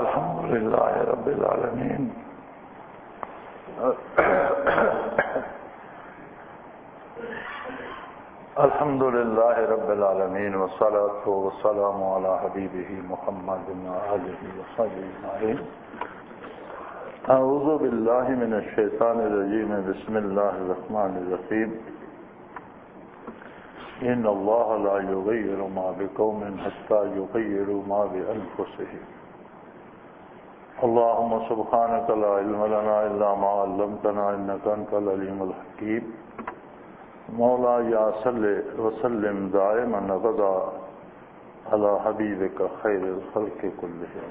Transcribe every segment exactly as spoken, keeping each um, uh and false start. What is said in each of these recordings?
الحمد لله رب العالمين الحمد لله رب العالمين والصلاة والسلام على حبيبه محمد وآله وصحبه أجمعين. أعوذ بالله من الشيطان الرجيم. بسم الله الرحمن الرحيم. إن الله لا يغير ما بقوم حتى يغيروا ما بأنفسهم. اللهم سبحانك لا علم لنا إلا ما علمتنا إنك أنت العليم الحكيم. مولاي صل وسلم دائما أبدا على حبيبك خير الخلق كلهم.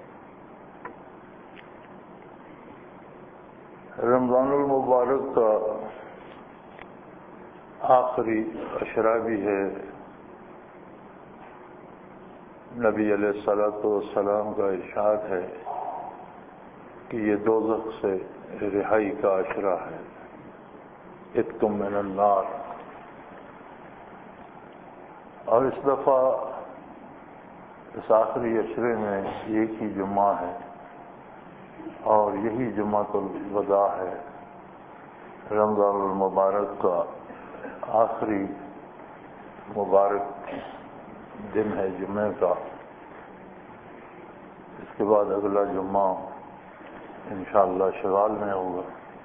رمضان المبارک کا آخری عشرہ بھی ہے. نبی علیہ الصلوۃ والسلام کا ارشاد ہے کہ یہ دوزخ سے رہائی کا عشرہ ہے. اتقوا من النار. اور اس دفعہ اس آخری عشرے میں ایک ہی جمعہ ہے اور یہی جمعۃ الوداع ہے. رمضان المبارک کا آخری مبارک دن ہے جمعہ کا. اس کے بعد اگلا جمعہ انشاءاللہ شوال میں ہوگا.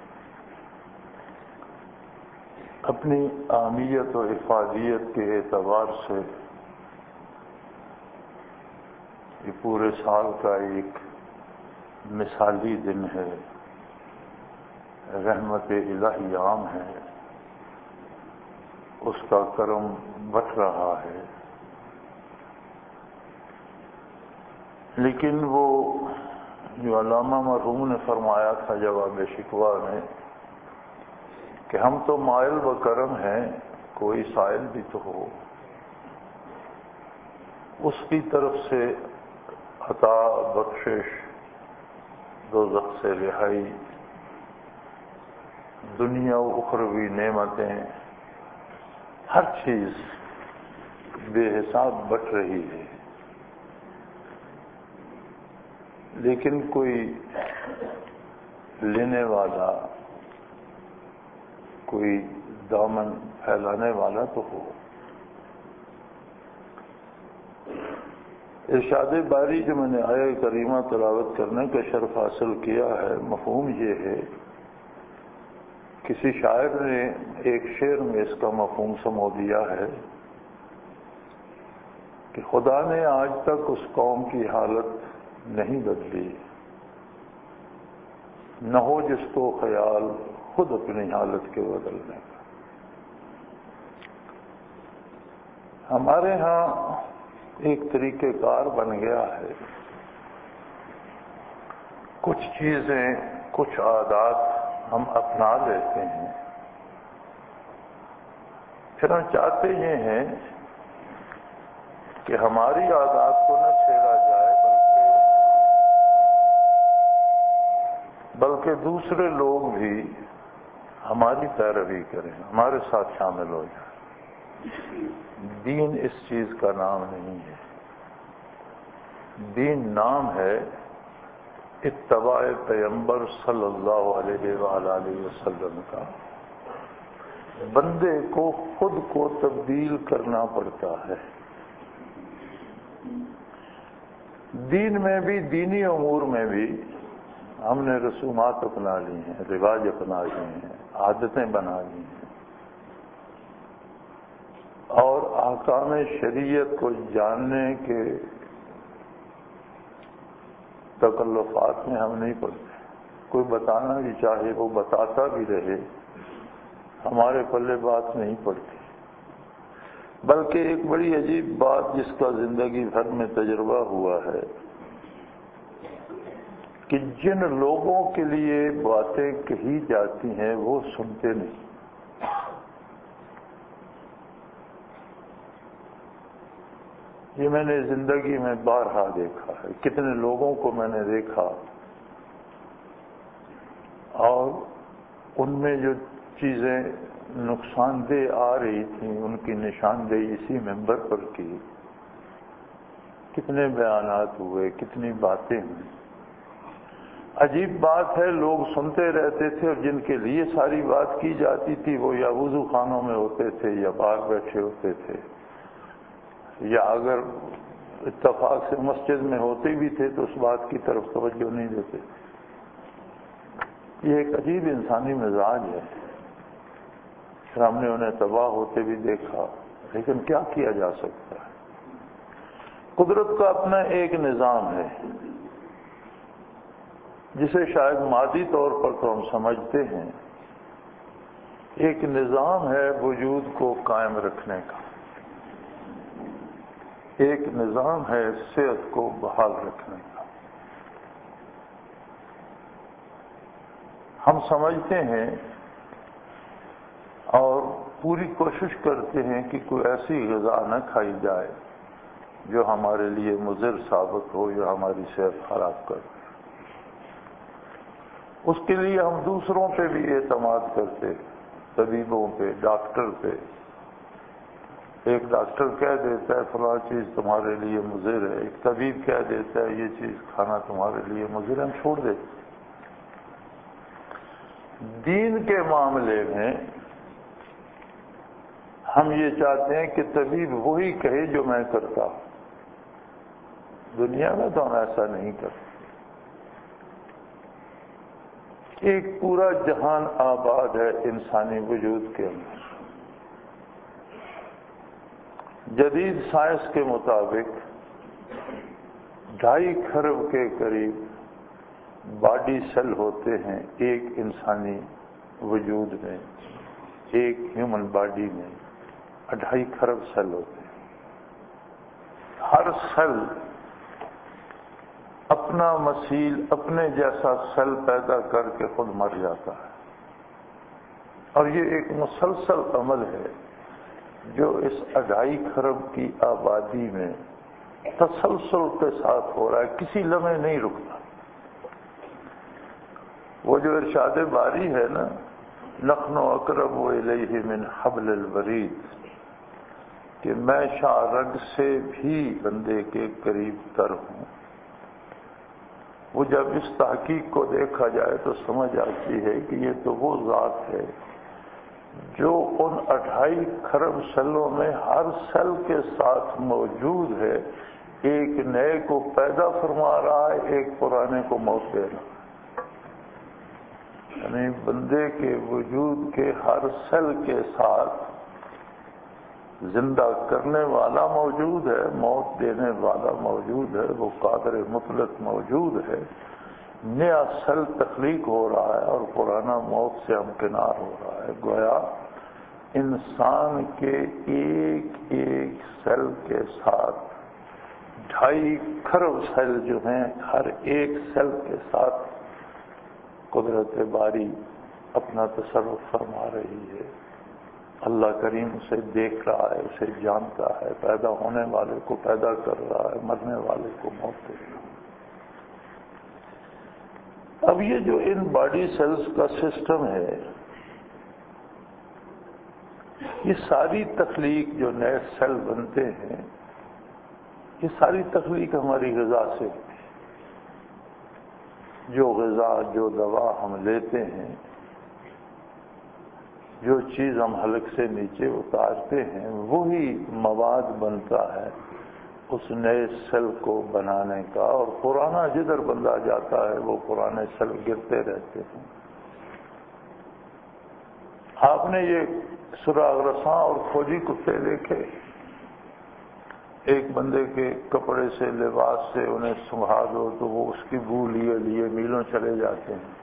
اپنی اہمیت و افادیت کے اعتبار سے یہ پورے سال کا ایک مثالی دن ہے. رحمت الہی عام ہے. اس کا کرم بٹ رہا ہے. لیکن وہ جو علامہ مرحوم نے فرمایا تھا جواب شکوہ میں کہ ہم تو مائل و کرم ہیں، کوئی سائل بھی تو ہو. اس کی طرف سے عطا، بخشش، دوزخ سے رہائی، دنیا و اخروی نعمتیں، ہر چیز بے حساب بٹ رہی ہے. لیکن کوئی لینے والا، کوئی دامن پھیلانے والا تو ہو. ارشاد باری جو میں نے آیہ کریمہ تلاوت کرنے کا شرف حاصل کیا ہے، مفہوم یہ ہے، کسی شاعر نے ایک شعر میں اس کا مفہوم سمو دیا ہے کہ خدا نے آج تک اس قوم کی حالت نہیں بدلی، نہ ہو جس کو خیال خود اپنی حالت کے بدلنے کا. ہمارے ہاں ایک طریقہ کار بن گیا ہے. کچھ چیزیں، کچھ عادات ہم اپنا لیتے ہیں، پھر ہم چاہتے یہ ہیں کہ ہماری عادات کو نہ چھیڑا جائے بلکہ دوسرے لوگ بھی ہماری پیروی کریں، ہمارے ساتھ شامل ہو جائیں. دین اس چیز کا نام نہیں ہے. دین نام ہے اتباع پیغمبر صلی اللہ علیہ وآلہ وسلم کا. بندے کو خود کو تبدیل کرنا پڑتا ہے. دین میں بھی، دینی امور میں بھی ہم نے رسومات اپنا لی ہیں، رواج اپنا لیے ہیں، عادتیں بنا لی ہیں، اور احکام شریعت کو جاننے کے تکلفات میں ہم نہیں پڑتے. کوئی بتانا بھی چاہے، وہ بتاتا بھی رہے، ہمارے پلے بات نہیں پڑتی. بلکہ ایک بڑی عجیب بات جس کا زندگی بھر میں تجربہ ہوا ہے کہ جن لوگوں کے لیے باتیں کہی جاتی ہیں وہ سنتے نہیں. یہ میں نے زندگی میں بارہا دیکھا ہے. کتنے لوگوں کو میں نے دیکھا اور ان میں جو چیزیں نقصان دہ آ رہی تھیں ان کی نشاندہی اسی ممبر پر کی. کتنے بیانات ہوئے، کتنی باتیں ہوئی. عجیب بات ہے، لوگ سنتے رہتے تھے اور جن کے لیے ساری بات کی جاتی تھی وہ یا وضو خانوں میں ہوتے تھے یا باہر بیٹھے ہوتے تھے، یا اگر اتفاق سے مسجد میں ہوتے بھی تھے تو اس بات کی طرف توجہ نہیں دیتے۔ یہ ایک عجیب انسانی مزاج ہے، پھر ہم نے انہیں تباہ ہوتے بھی دیکھا، لیکن کیا کیا جا سکتا ہے؟ قدرت کا اپنا ایک نظام ہے جسے شاید مادی طور پر تو ہم سمجھتے ہیں، ایک نظام ہے وجود کو قائم رکھنے کا، ایک نظام ہے صحت کو بحال رکھنے کا۔ ہم سمجھتے ہیں اور پوری کوشش کرتے ہیں کہ کوئی ایسی غذا نہ کھائی جائے جو ہمارے لیے مضر ثابت ہو یا ہماری صحت خراب کر۔ اس کے لیے ہم دوسروں پہ بھی اعتماد کرتے، طبیبوں پہ، ڈاکٹر پہ۔ ایک ڈاکٹر کہہ دیتا ہے فلاں چیز تمہارے لیے مضر ہے، ایک طبیب کہہ دیتا ہے یہ چیز کھانا تمہارے لیے مضر ہے، ہم چھوڑ دیتے۔ دین کے معاملے میں ہم یہ چاہتے ہیں کہ طبیب وہی کہے جو میں کرتا، دنیا میں تو ہم ایسا نہیں کرتے۔ ایک پورا جہان آباد ہے انسانی وجود کے اندر۔ جدید سائنس کے مطابق ڈھائی کھرب کے قریب باڈی سیل ہوتے ہیں ایک انسانی وجود میں، ایک ہیومن باڈی میں ڈھائی کھرب سیل ہوتے ہیں۔ ہر سیل اپنا مثیل، اپنے جیسا سیل پیدا کر کے خود مر جاتا ہے، اور یہ ایک مسلسل عمل ہے جو اس اڑھائی کھرب کی آبادی میں تسلسل کے ساتھ ہو رہا ہے، کسی لمحے نہیں رکتا۔ وہ جو ارشاد باری ہے نا، نحن اقرب الیہ من حبل الورید، کہ میں شاہ رگ سے بھی بندے کے قریب تر ہوں، وہ جب اس تحقیق کو دیکھا جائے تو سمجھ آتی ہے کہ یہ تو وہ ذات ہے جو ان اڑھائی کھرب سیلوں میں ہر سیل کے ساتھ موجود ہے، ایک نئے کو پیدا فرما رہا ہے، ایک پرانے کو موت دے رہا ہے۔ یعنی بندے کے وجود کے ہر سیل کے ساتھ زندہ کرنے والا موجود ہے، موت دینے والا موجود ہے، وہ قادر مطلق موجود ہے۔ نیا سیل تخلیق ہو رہا ہے اور پرانا موت سے ہمکنار ہو رہا ہے۔ گویا انسان کے ایک ایک سیل کے ساتھ ڈھائی کھرب سیل جو ہیں، ہر ایک سیل کے ساتھ قدرت باری اپنا تصرف فرما رہی ہے۔ اللہ کریم اسے دیکھ رہا ہے، اسے جانتا ہے، پیدا ہونے والے کو پیدا کر رہا ہے، مرنے والے کو موت دے رہا ہے۔ اب یہ جو ان باڈی سیلز کا سسٹم ہے، یہ ساری تخلیق جو نئے سیل بنتے ہیں، یہ ساری تخلیق ہماری غذا سے ہوتی ہے۔ جو غذا، جو دوا ہم لیتے ہیں، جو چیز ہم حلق سے نیچے اتارتے ہیں، وہی مواد بنتا ہے اس نئے سیل کو بنانے کا، اور پرانا جدھر بندہ جاتا ہے وہ پرانے سیل گرتے رہتے ہیں۔ آپ نے یہ سراغ رساں اور کھوجی کتے دیکھے، ایک بندے کے کپڑے سے، لباس سے انہیں سنگھا دو تو وہ اس کی بو لیے لیے میلوں چلے جاتے ہیں۔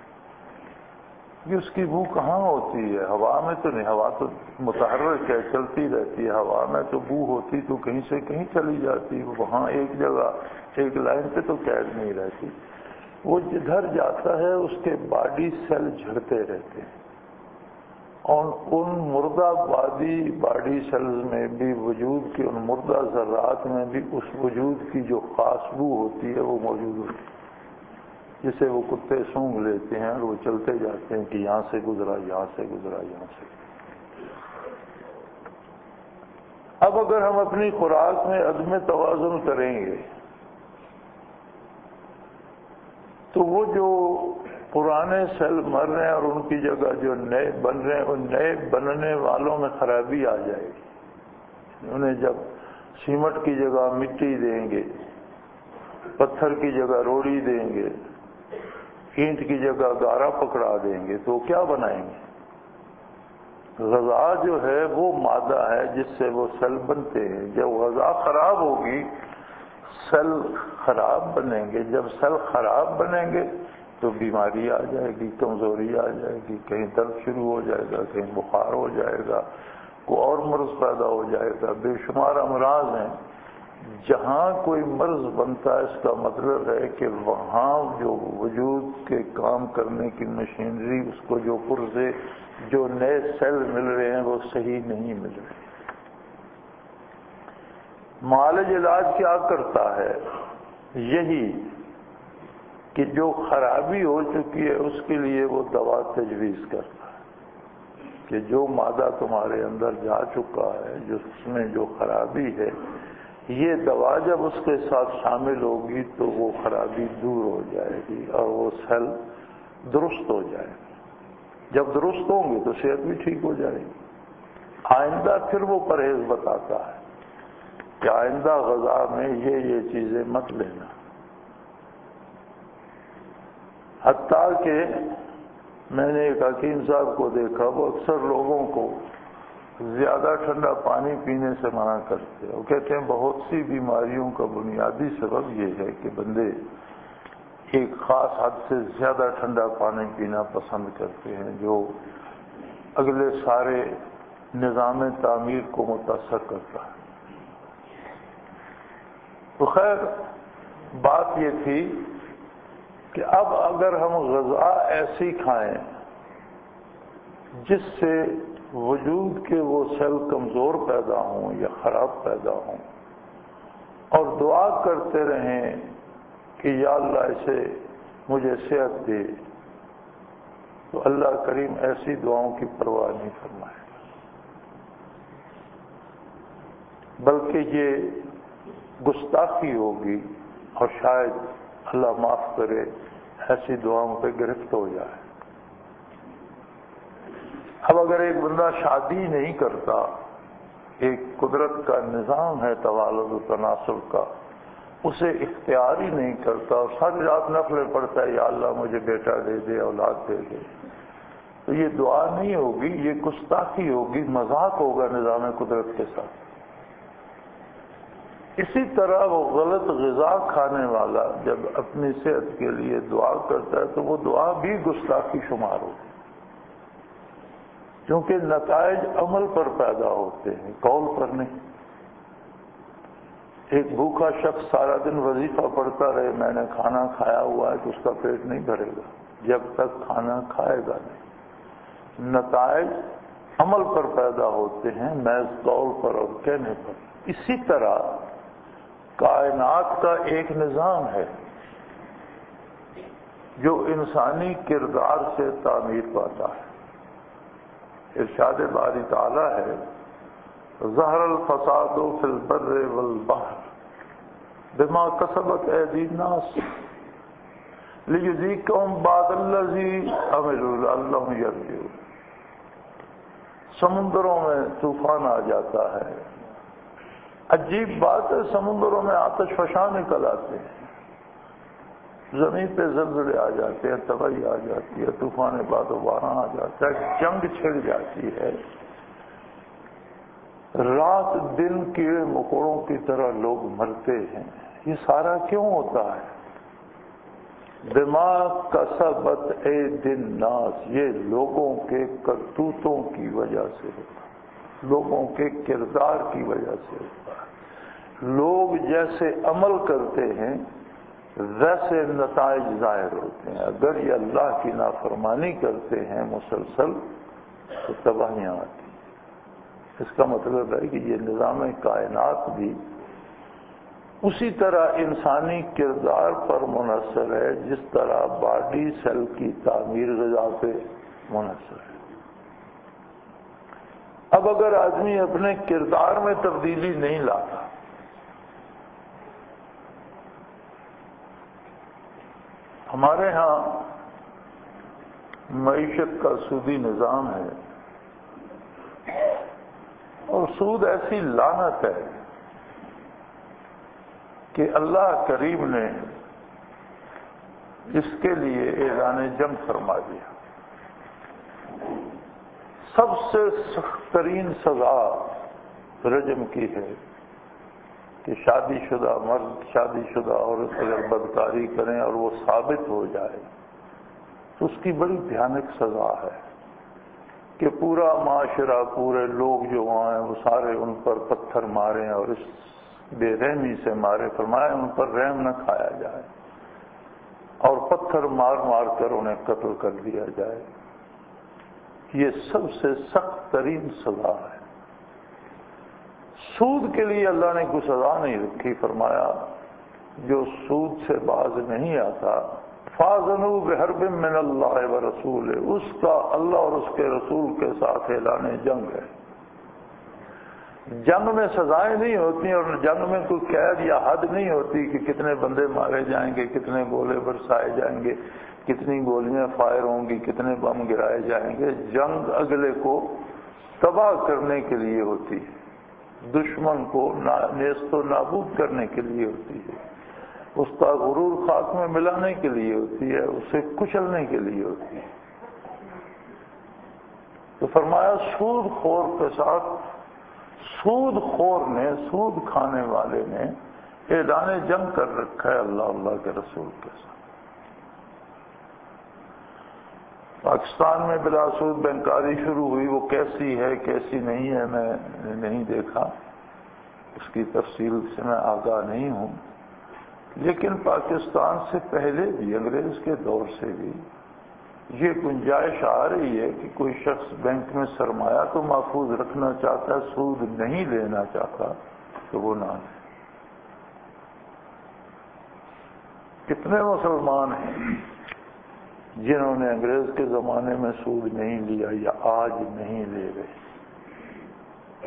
یہ اس کی بو کہاں ہوتی ہے؟ ہوا میں تو نہیں، ہوا تو متحرک ہے، چلتی رہتی ہے۔ ہوا میں تو بو ہوتی تو کہیں سے کہیں چلی جاتی، وہاں ایک جگہ ایک لائن پہ تو قید نہیں رہتی۔ وہ جدھر جاتا ہے اس کے باڈی سیل جھڑتے رہتے ہیں، اور ان مردہ بادی باڈی سیلز میں بھی، وجود کے ان مردہ ذرات میں بھی اس وجود کی جو خاص بو ہوتی ہے وہ موجود ہوتی ہے، جسے وہ کتے سونگھ لیتے ہیں اور وہ چلتے جاتے ہیں کہ یہاں سے گزرا، یہاں سے گزرا، یہاں سے گزرا۔ اب اگر ہم اپنی خوراک میں عدم توازن کریں گے تو وہ جو پرانے سیل مر رہے ہیں اور ان کی جگہ جو نئے بن رہے ہیں، ان نئے بننے والوں میں خرابی آ جائے گی۔ انہیں جب سیمنٹ کی جگہ مٹی دیں گے، پتھر کی جگہ روڑی دیں گے، اینٹ کی جگہ گارا پکڑا دیں گے، تو کیا بنائیں گے؟ غذا جو ہے وہ مادہ ہے جس سے وہ سیل بنتے ہیں۔ جب غذا خراب ہوگی سیل خراب بنیں گے، جب سیل خراب بنیں گے تو بیماری آ جائے گی، کمزوری آ جائے گی، کہیں درد شروع ہو جائے گا، کہیں بخار ہو جائے گا، کوئی اور مرض پیدا ہو جائے گا۔ بے شمار امراض ہیں۔ جہاں کوئی مرض بنتا ہے اس کا مطلب ہے کہ وہاں جو وجود کے کام کرنے کی مشینری، اس کو جو پرزے، جو نئے سیل مل رہے ہیں وہ صحیح نہیں مل رہے۔ معالج علاج کیا کرتا ہے؟ یہی کہ جو خرابی ہو چکی ہے اس کے لیے وہ دوا تجویز کرتا ہے کہ جو مادہ تمہارے اندر جا چکا ہے، جس میں جو خرابی ہے، یہ دوا جب اس کے ساتھ شامل ہوگی تو وہ خرابی دور ہو جائے گی اور وہ سیل درست ہو جائے گا۔ جب درست ہوں گے تو صحت بھی ٹھیک ہو جائے گی۔ آئندہ پھر وہ پرہیز بتاتا ہے کہ آئندہ غذا میں یہ یہ چیزیں مت لینا۔ حتیٰ کہ میں نے ایک حکیم صاحب کو دیکھا، وہ اکثر لوگوں کو زیادہ ٹھنڈا پانی پینے سے منع کرتے ہیں۔ وہ کہتے ہیں بہت سی بیماریوں کا بنیادی سبب یہ ہے کہ بندے ایک خاص حد سے زیادہ ٹھنڈا پانی پینا پسند کرتے ہیں، جو اگلے سارے نظام تعمیر کو متاثر کرتا ہے۔ تو خیر بات یہ تھی کہ اب اگر ہم غذا ایسی کھائیں جس سے وجود کے وہ سیل کمزور پیدا ہوں یا خراب پیدا ہوں، اور دعا کرتے رہیں کہ یا اللہ اسے مجھے صحت دے، تو اللہ کریم ایسی دعاؤں کی پرواہ نہیں فرمائے، بلکہ یہ گستاخی ہوگی اور شاید اللہ معاف کرے ایسی دعاؤں پہ گرفت ہو جائے۔ اب اگر ایک بندہ شادی نہیں کرتا، ایک قدرت کا نظام ہے توالد و تناسل کا، اسے اختیار ہی نہیں کرتا اور ساری رات نفلیں پڑھتا ہے یا اللہ مجھے بیٹا دے دے، اولاد دے دے، تو یہ دعا نہیں ہوگی، یہ گستاخی ہوگی، مذاق ہوگا نظام قدرت کے ساتھ۔ اسی طرح وہ غلط غذا کھانے والا جب اپنی صحت کے لیے دعا کرتا ہے تو وہ دعا بھی گستاخی شمار ہوتی ہے، کیونکہ نتائج عمل پر پیدا ہوتے ہیں، قول پر نہیں۔ ایک بھوکا شخص سارا دن وظیفہ پڑھتا رہے میں نے کھانا کھایا ہوا ہے تو اس کا پیٹ نہیں بھرے گا جب تک کھانا کھائے گا نہیں۔ نتائج عمل پر پیدا ہوتے ہیں، محض قول پر اور کہنے پر۔ اسی طرح کائنات کا ایک نظام ہے جو انسانی کردار سے تعمیر پاتا ہے۔ ارشاد باری تعالیٰ ہے ظہر الفساد فی البر والبحر بما کسبت ایدی الناس لیذیقہم بعض الذی عملوا لعلہم یرجعون۔ سمندروں میں طوفان آ جاتا ہے، عجیب بات ہے، سمندروں میں آتش فشاں نکل آتے ہیں، زمین پہ زلزلے آ جاتے ہیں، تباہی آ جاتی ہے، طوفان باد و باران آ جاتا ہے، جنگ چھڑ جاتی ہے، رات دن کیڑے مکوڑوں کی طرح لوگ مرتے ہیں۔ یہ سارا کیوں ہوتا ہے؟ دماغ کسبت ایدی الناس، یہ لوگوں کے کرتوتوں کی وجہ سے ہوتا ہے، لوگوں کے کردار کی وجہ سے ہوتا ہے۔ لوگ جیسے عمل کرتے ہیں ویسے نتائج ظاہر ہوتے ہیں۔ اگر یہ اللہ کی نافرمانی کرتے ہیں مسلسل تو تباہیاں آتی ہیں۔ اس کا مطلب ہے کہ یہ نظام کائنات بھی اسی طرح انسانی کردار پر منحصر ہے جس طرح باڈی سیل کی تعمیر غذا پہ منحصر ہے۔ اب اگر آدمی اپنے کردار میں تبدیلی نہیں لاتا، ہمارے ہاں معیشت کا سودی نظام ہے، اور سود ایسی لعنت ہے کہ اللہ کریم نے اس کے لیے اعلان جنگ فرما دیا۔ سب سے سخت ترین سزا رجم کی ہے کہ شادی شدہ مرد شادی شدہ عورت اگر بدکاری کریں اور وہ ثابت ہو جائے تو اس کی بڑی بھیانک سزا ہے کہ پورا معاشرہ، پورے لوگ جو وہاں ہیں وہ سارے ان پر پتھر ماریں اور اس بے رحمی سے مارے، فرمایا ان پر رحم نہ کھایا جائے اور پتھر مار مار کر انہیں قتل کر دیا جائے۔ یہ سب سے سخت ترین سزا ہے۔ سود کے لیے اللہ نے کوئی سزا نہیں رکھی، فرمایا جو سود سے باز نہیں آتا فَأَذَنُوا بِحَرْبٍ مِّنَ اللَّهِ وَرَسُولِهِ، اس کا اللہ اور اس کے رسول کے ساتھ اعلان جنگ ہے۔ جنگ میں سزائیں نہیں ہوتی اور جنگ میں کوئی قید یا حد نہیں ہوتی کہ کتنے بندے مارے جائیں گے، کتنے گولے برسائے جائیں گے، کتنی گولیاں فائر ہوں گی، کتنے بم گرائے جائیں گے۔ جنگ اگلے کو تباہ کرنے کے لیے ہوتی ہے، دشمن کو نیست و نابود کرنے کے لیے ہوتی ہے، اس کا غرور خاک میں ملانے کے لیے ہوتی ہے، اسے کچلنے کے لیے ہوتی ہے۔ تو فرمایا سود خور کے ساتھ، سود خور نے، سود کھانے والے نے اعلان جنگ کر رکھا ہے اللہ اللہ کے رسول کے ساتھ۔ پاکستان میں بلا سود بینکاری شروع ہوئی، وہ کیسی ہے کیسی نہیں ہے میں نہیں دیکھا، اس کی تفصیل سے میں آگاہ نہیں ہوں، لیکن پاکستان سے پہلے بھی، انگریز کے دور سے بھی یہ گنجائش آ رہی ہے کہ کوئی شخص بینک میں سرمایہ تو محفوظ رکھنا چاہتا ہے، سود نہیں لینا چاہتا تو وہ نہ لے۔ کتنے مسلمان ہیں جنہوں نے انگریز کے زمانے میں سود نہیں لیا یا آج نہیں لے رہے؟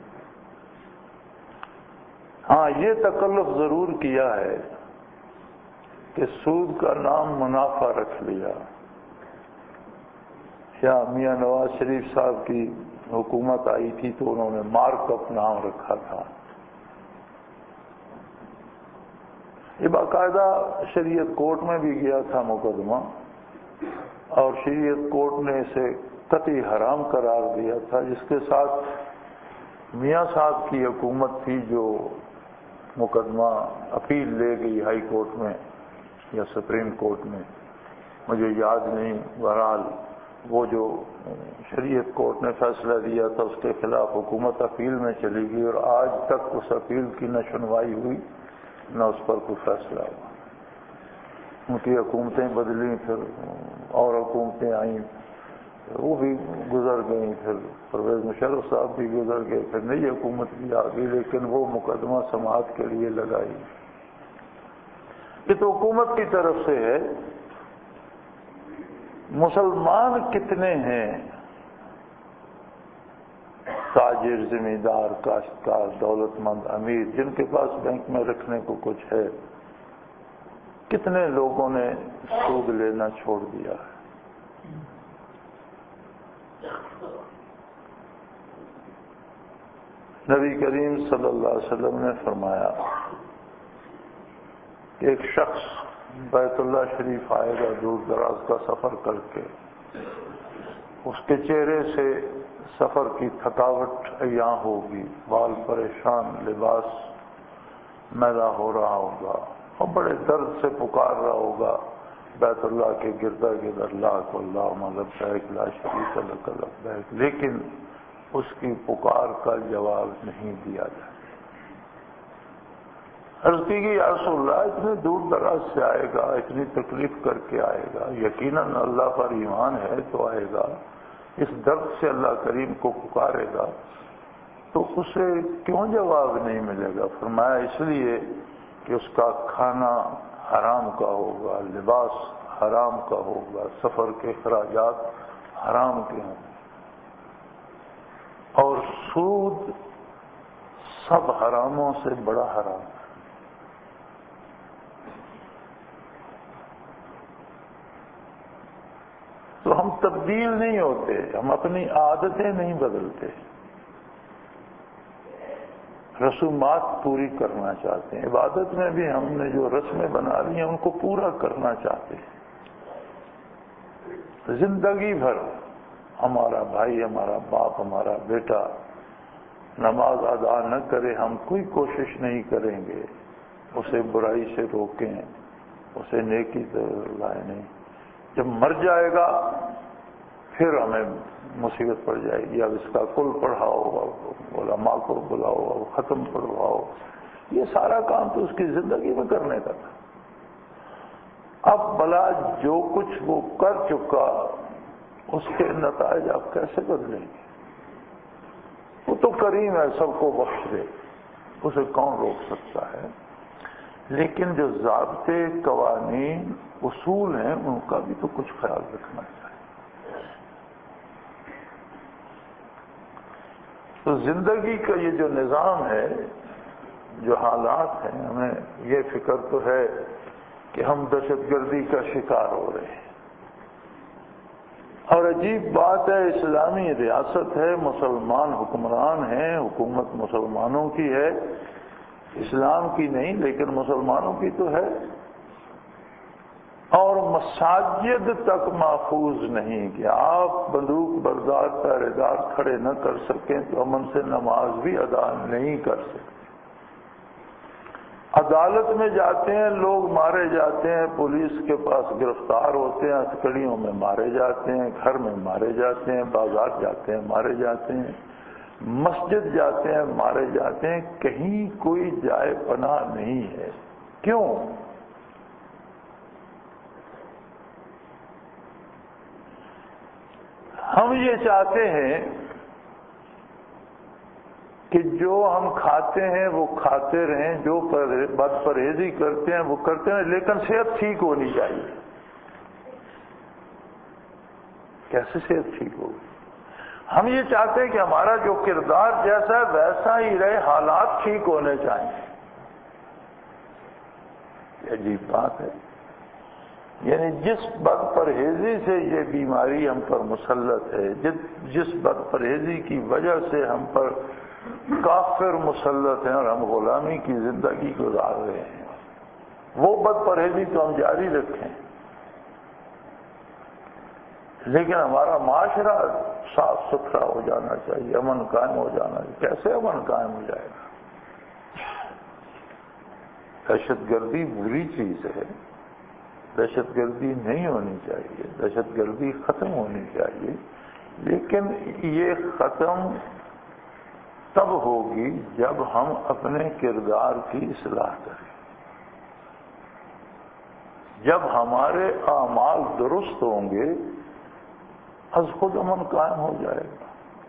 ہاں یہ تکلف ضرور کیا ہے کہ سود کا نام منافع رکھ لیا۔ یا میاں نواز شریف صاحب کی حکومت آئی تھی تو انہوں نے مارک اپ نام رکھا تھا۔ یہ باقاعدہ شریعت کورٹ میں بھی گیا تھا مقدمہ، اور شریعت کورٹ نے اسے قطعی حرام قرار دیا تھا، جس کے ساتھ میاں صاحب کی حکومت تھی جو مقدمہ اپیل لے گئی ہائی کورٹ میں یا سپریم کورٹ میں، مجھے یاد نہیں، بہرحال وہ جو شریعت کورٹ نے فیصلہ دیا تھا اس کے خلاف حکومت اپیل میں چلی گئی، اور آج تک اس اپیل کی نہ سنوائی ہوئی نہ اس پر کوئی فیصلہ ہوا۔ ان کی حکومتیں بدلیں، پھر اور حکومتیں آئیں، وہ بھی گزر گئیں، پھر پرویز مشرف صاحب بھی گزر گئے، پھر نئی حکومت بھی آ گئی، لیکن وہ مقدمہ سماعت کے لیے لگائی۔ یہ تو حکومت کی طرف سے ہے۔ مسلمان کتنے ہیں تاجر، زمیندار، کاشتکار، دولت مند، امیر، جن کے پاس بینک میں رکھنے کو کچھ ہے؟ کتنے لوگوں نے سود لینا چھوڑ دیا ہے؟ نبی کریم صلی اللہ علیہ وسلم نے فرمایا کہ ایک شخص بیت اللہ شریف آئے گا دور دراز کا سفر کر کے، اس کے چہرے سے سفر کی تھکاوٹ عیاں ہوگی، بال پریشان، لباس میلا ہو رہا ہوگا اور بڑے درد سے پکار رہا ہوگا بیت اللہ کے گردا گرد اللہ کو، اللہم لبیک لا شریک لک لبیک، لیکن اس کی پکار کا جواب نہیں دیا جائے۔ عرض کی گئی یا رسول اللہ اتنے دور دراز سے آئے گا، اتنی تکلیف کر کے آئے گا، یقیناً اللہ پر ایمان ہے تو آئے گا، اس درد سے اللہ کریم کو پکارے گا، تو اسے کیوں جواب نہیں ملے گا؟ فرمایا اس لیے کہ اس کا کھانا حرام کا ہوگا، لباس حرام کا ہوگا، سفر کے اخراجات حرام کے ہوں، اور سود سب حراموں سے بڑا حرام ہے۔ تو ہم تبدیل نہیں ہوتے، ہم اپنی عادتیں نہیں بدلتے، رسومات پوری کرنا چاہتے ہیں، عبادت میں بھی ہم نے جو رسمیں بنا لی ہیں ان کو پورا کرنا چاہتے ہیں۔ زندگی بھر ہمارا بھائی، ہمارا باپ، ہمارا بیٹا نماز ادا نہ کرے، ہم کوئی کوشش نہیں کریں گے اسے برائی سے روکیں، اسے نیکی طرف لائیں نہیں۔ جب مر جائے گا پھر ہمیں مصیبت پڑ جائے گی، اب اس کا کل پڑھاؤ، اب علماء کو بلاؤ، اب ختم پڑھواؤ، یہ سارا کام تو اس کی زندگی میں کرنے کا تھا۔ اب بلا جو کچھ وہ کر چکا اس کے نتائج آپ کیسے بدلیں گے؟ وہ تو کریم ہے، سب کو بخش دے، اسے کون روک سکتا ہے؟ لیکن جو ضابطے، قوانین، اصول ہیں ان کا بھی تو کچھ خیال رکھنا چاہیے۔ تو زندگی کا یہ جو نظام ہے، جو حالات ہیں، ہمیں یہ فکر تو ہے کہ ہم دہشت گردی کا شکار ہو رہے ہیں، اور عجیب بات ہے، اسلامی ریاست ہے، مسلمان حکمران ہیں، حکومت مسلمانوں کی ہے، اسلام کی نہیں لیکن مسلمانوں کی تو ہے، اور مساجد تک محفوظ نہیں کہ آپ بندوق بردار پہرے دار کھڑے نہ کر سکیں تو امن سے نماز بھی ادا نہیں کر سکتے۔ عدالت میں جاتے ہیں لوگ مارے جاتے ہیں، پولیس کے پاس گرفتار ہوتے ہیں، ہتھکڑیوں میں مارے جاتے ہیں، گھر میں مارے جاتے ہیں، بازار جاتے ہیں مارے جاتے ہیں، مسجد جاتے ہیں مارے جاتے ہیں، کہیں کوئی جائے پناہ نہیں ہے۔ کیوں؟ ہم یہ چاہتے ہیں کہ جو ہم کھاتے ہیں وہ کھاتے رہیں، جو بد پرہیزی کرتے ہیں وہ کرتے ہیں، لیکن صحت ٹھیک ہونی چاہیے۔ کیسے صحت ٹھیک ہوگی؟ ہم یہ چاہتے ہیں کہ ہمارا جو کردار جیسا ہے ویسا ہی رہے، حالات ٹھیک ہونے چاہیے۔ یہ عجیب بات ہے، یعنی جس بد پرہیزی سے یہ بیماری ہم پر مسلط ہے، جس بد پرہیزی کی وجہ سے ہم پر کافر مسلط ہیں اور ہم غلامی کی زندگی گزار رہے ہیں، وہ بد پرہیزی تو ہم جاری رکھیں، لیکن ہمارا معاشرہ صاف ستھرا ہو جانا چاہیے، امن قائم ہو جانا چاہیے۔ کیسے امن قائم ہو جائے گا؟ دہشت گردی بری چیز ہے، دہشت گردی نہیں ہونی چاہیے، دہشت گردی ختم ہونی چاہیے، لیکن یہ ختم تب ہوگی جب ہم اپنے کردار کی اصلاح کریں، جب ہمارے اعمال درست ہوں گے از خود امن قائم ہو جائے گا۔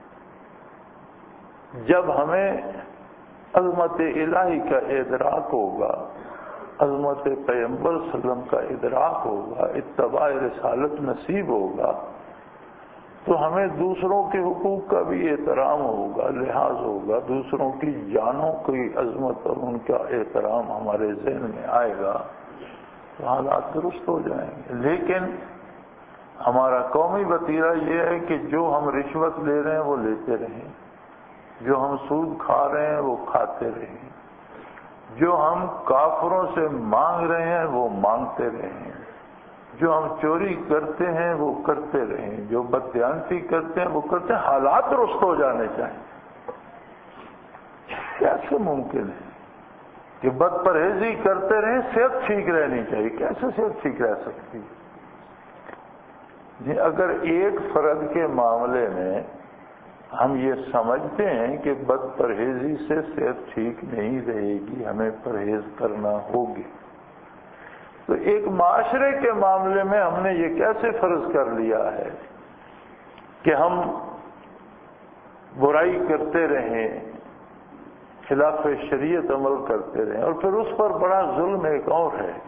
جب ہمیں عظمت الہی کا ادراک ہوگا، عظمت پیغمبر صلی اللہ علیہ وسلم کا ادراک ہوگا، اتباع رسالت نصیب ہوگا، تو ہمیں دوسروں کے حقوق کا بھی احترام ہوگا، لحاظ ہوگا، دوسروں کی جانوں کی عظمت اور ان کا احترام ہمارے ذہن میں آئے گا، تو حالات درست ہو جائیں گے۔ لیکن ہمارا قومی وتیرہ یہ ہے کہ جو ہم رشوت لے رہے ہیں وہ لیتے رہیں، جو ہم سود کھا رہے ہیں وہ کھاتے رہیں، جو ہم کافروں سے مانگ رہے ہیں وہ مانگتے رہیں، جو ہم چوری کرتے ہیں وہ کرتے رہیں، جو بددیانتی کرتے ہیں وہ کرتے ہیں، حالات درست ہو جانے چاہیے۔ کیسے ممکن ہے کہ بد پرہیزی کرتے رہیں، صحت ٹھیک رہنی چاہیے؟ کیسے صحت ٹھیک رہ سکتی ہے؟ جی اگر ایک فرد کے معاملے میں ہم یہ سمجھتے ہیں کہ بد پرہیزی سے صحت ٹھیک نہیں رہے گی، ہمیں پرہیز کرنا ہوگی، تو ایک معاشرے کے معاملے میں ہم نے یہ کیسے فرض کر لیا ہے کہ ہم برائی کرتے رہیں، خلاف شریعت عمل کرتے رہیں، اور پھر اس پر بڑا ظلم ایک اور ہے،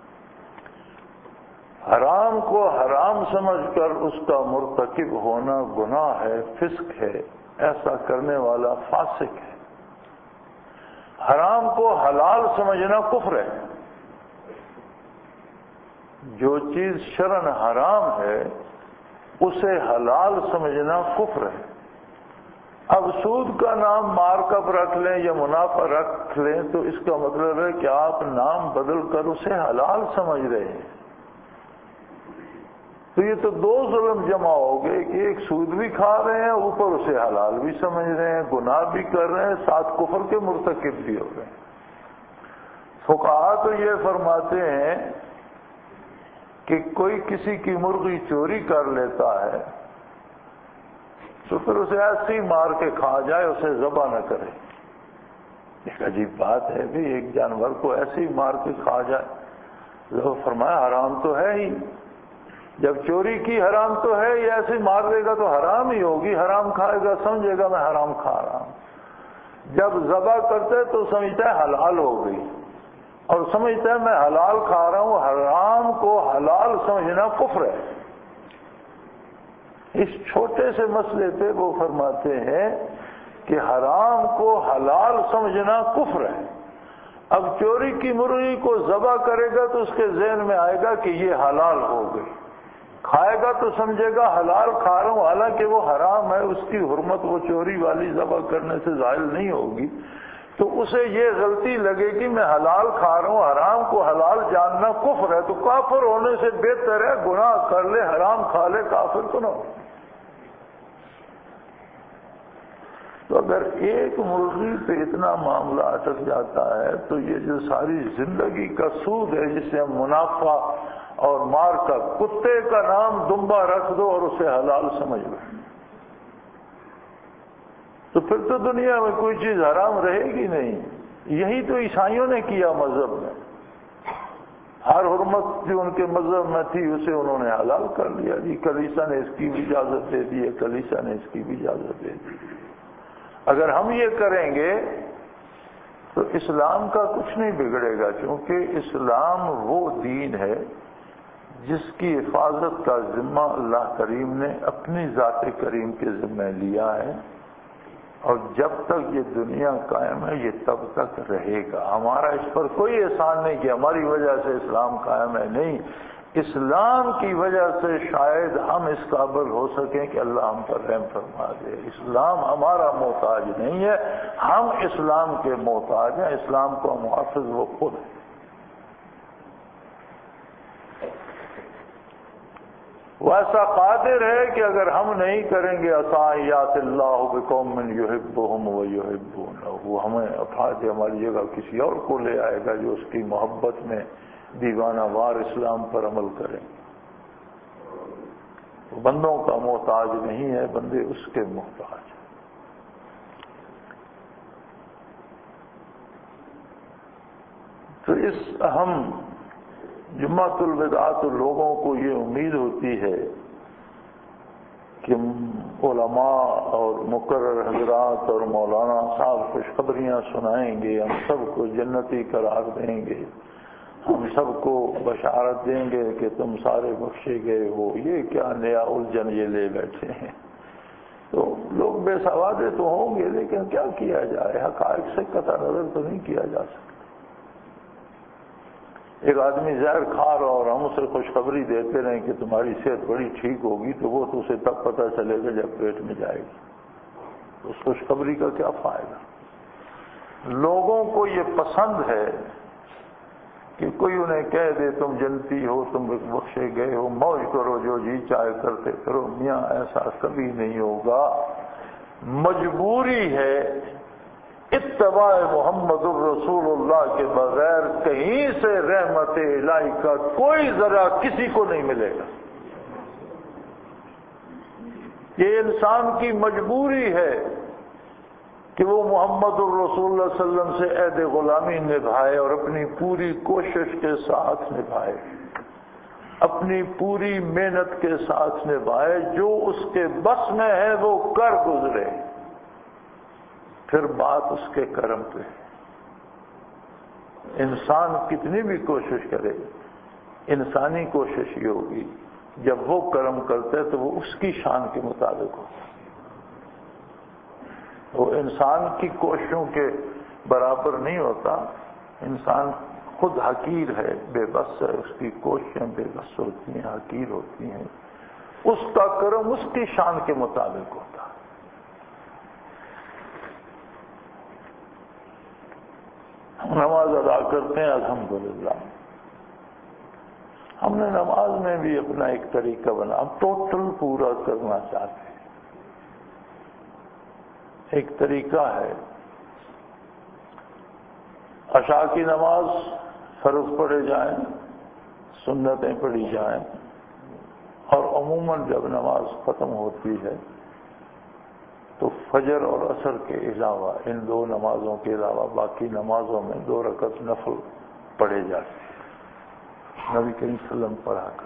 حرام کو حرام سمجھ کر اس کا مرتکب ہونا گناہ ہے، فسق ہے، ایسا کرنے والا فاسق ہے۔ حرام کو حلال سمجھنا کفر ہے۔ جو چیز شرعاً حرام ہے اسے حلال سمجھنا کفر ہے۔ اب سود کا نام مارکب رکھ لیں یا منافع رکھ لیں تو اس کا مطلب ہے کہ آپ نام بدل کر اسے حلال سمجھ رہے ہیں۔ تو یہ تو دو ظلم جمع ہو گئے کہ ایک سود بھی کھا رہے ہیں، اوپر اسے حلال بھی سمجھ رہے ہیں، گناہ بھی کر رہے ہیں، ساتھ کفر کے مرتکب بھی ہو گئے۔ فقہا تو یہ فرماتے ہیں کہ کوئی کسی کی مرغی چوری کر لیتا ہے تو پھر اسے ایسی مار کے کھا جائے، اسے ذبح نہ کرے۔ ایک عجیب بات ہے بھی، ایک جانور کو ایسی مار کے کھا جائے۔ ذبح فرمایا حرام تو ہے ہی، جب چوری کی حرام تو ہے، یہ ایسے مار دے گا تو حرام ہی ہوگی، حرام کھائے گا سمجھے گا میں حرام کھا رہا ہوں۔ جب ذبح کرتے تو سمجھتا ہے حلال ہو گئی، اور سمجھتا ہے میں حلال کھا رہا ہوں۔ حرام کو حلال سمجھنا کفر ہے۔ اس چھوٹے سے مسئلے پہ وہ فرماتے ہیں کہ حرام کو حلال سمجھنا کفر ہے۔ اب چوری کی مرغی کو ذبح کرے گا تو اس کے ذہن میں آئے گا کہ یہ حلال ہو گئی، کھائے گا تو سمجھے گا حلال کھا رہا ہوں، حالانکہ وہ حرام ہے، اس کی حرمت وہ چوری والی ذبح کرنے سے ظاہر نہیں ہوگی۔ تو اسے یہ غلطی لگے گی میں حلال کھا رہا ہوں، حرام کو حلال جاننا کفر ہے۔ تو کافر ہونے سے بہتر ہے گناہ کر لے، حرام کھا لے، کافر تو نہ ہو۔ تو اگر ایک مرغی پہ اتنا معاملہ اٹک جاتا ہے تو یہ جو ساری زندگی کا سود ہے جسے ہم منافع اور مار کا، کتے کا نام دمبا رکھ دو اور اسے حلال سمجھ لو، تو پھر تو دنیا میں کوئی چیز حرام رہے گی نہیں۔ یہی تو عیسائیوں نے کیا مذہب میں، ہر حرمت جو ان کے مذہب میں تھی اسے انہوں نے حلال کر لیا۔ جی کلیسا نے اس کی بھی اجازت دے دی ہے، کلیسا نے اس کی بھی اجازت دے دی۔ اگر ہم یہ کریں گے تو اسلام کا کچھ نہیں بگڑے گا، کیونکہ اسلام وہ دین ہے جس کی حفاظت کا ذمہ اللہ کریم نے اپنی ذات کریم کے ذمہ لیا ہے، اور جب تک یہ دنیا قائم ہے یہ تب تک رہے گا۔ ہمارا اس پر کوئی احسان نہیں کہ ہماری وجہ سے اسلام قائم ہے، نہیں، اسلام کی وجہ سے شاید ہم اس قابل ہو سکیں کہ اللہ ہم پر رحم فرما دے۔ اسلام ہمارا محتاج نہیں ہے، ہم اسلام کے محتاج ہیں، اسلام کو محافظ وہ خود ہے۔ وہ ایسا قادر ہے کہ اگر ہم نہیں کریں گے عسیٰ یأتی اللہ بقوم یحبہم ویحبونہ، وہ ہمیں اٹھا کے ہماری جگہ کسی اور کو لے آئے گا جو اس کی محبت میں دیوانہ وار اسلام پر عمل کریں۔ بندوں کا محتاج نہیں ہے، بندے اس کے محتاج ہیں۔ تو اس اہم جمعۃ الوداع تو لوگوں کو یہ امید ہوتی ہے کہ علماء اور مقرر حضرات اور مولانا صاحب خوشخبریاں سنائیں گے، ہم سب کو جنتی قرار دیں گے، ہم سب کو بشارت دیں گے کہ تم سارے بخشے گئے ہو۔ یہ کیا نیا الجھن یہ لے بیٹھے ہیں؟ تو لوگ بے سوادے تو ہوں گے، لیکن کیا کیا جائے، حقائق سے قطع نظر تو نہیں کیا جا سکتا۔ ایک آدمی زہر کھا رہا اور ہم اسے خوشخبری دیتے رہیں کہ تمہاری صحت بڑی ٹھیک ہوگی، تو وہ تو اسے تب پتہ چلے گا جب پیٹ میں جائے گی۔ اس خوشخبری کا کیا فائدہ؟ لوگوں کو یہ پسند ہے کہ کوئی انہیں کہہ دے تم جنتی ہو، تم بخشے گئے ہو، موج کرو، جو جی چاہے کرتے کرو۔ میاں ایسا کبھی نہیں ہوگا۔ مجبوری ہے، اتباع محمد الرسول اللہ کے بغیر کہیں سے رحمت الہی کا کوئی ذرا کسی کو نہیں ملے گا۔ یہ انسان کی مجبوری ہے کہ وہ محمد الرسول اللہ صلی اللہ علیہ وسلم سے عہد غلامی نبھائے اور اپنی پوری کوشش کے ساتھ نبھائے، اپنی پوری محنت کے ساتھ نبھائے، جو اس کے بس میں ہے وہ کر گزرے، پھر بات اس کے کرم پہ۔ انسان کتنی بھی کوشش کرے، انسانی کوشش یہ ہوگی جب وہ کرم کرتا ہے تو وہ اس کی شان کے مطابق ہوتا ہے، وہ انسان کی کوششوں کے برابر نہیں ہوتا۔ انسان خود حقیر ہے، بے بس ہے، اس کی کوششیں بے بس ہوتی ہیں، حقیر ہوتی ہیں۔ اس کا کرم اس کی شان کے مطابق ہوتا ہے۔ ہم نماز ادا کرتے ہیں الحمدللہ، ہم نے نماز میں بھی اپنا ایک طریقہ بنا، ہم ٹوٹل پورا کرنا چاہتے ہیں۔ ایک طریقہ ہے، عشاء کی نماز فرض پڑھے جائیں، سنتیں پڑھی جائیں، اور عموماً جب نماز ختم ہوتی ہے تو فجر اور عصر کے علاوہ، ان دو نمازوں کے علاوہ باقی نمازوں میں دو رکعت نفل پڑھے جاتے ہیں، نبی کریم صلی اللہ علیہ وسلم پڑھا کر۔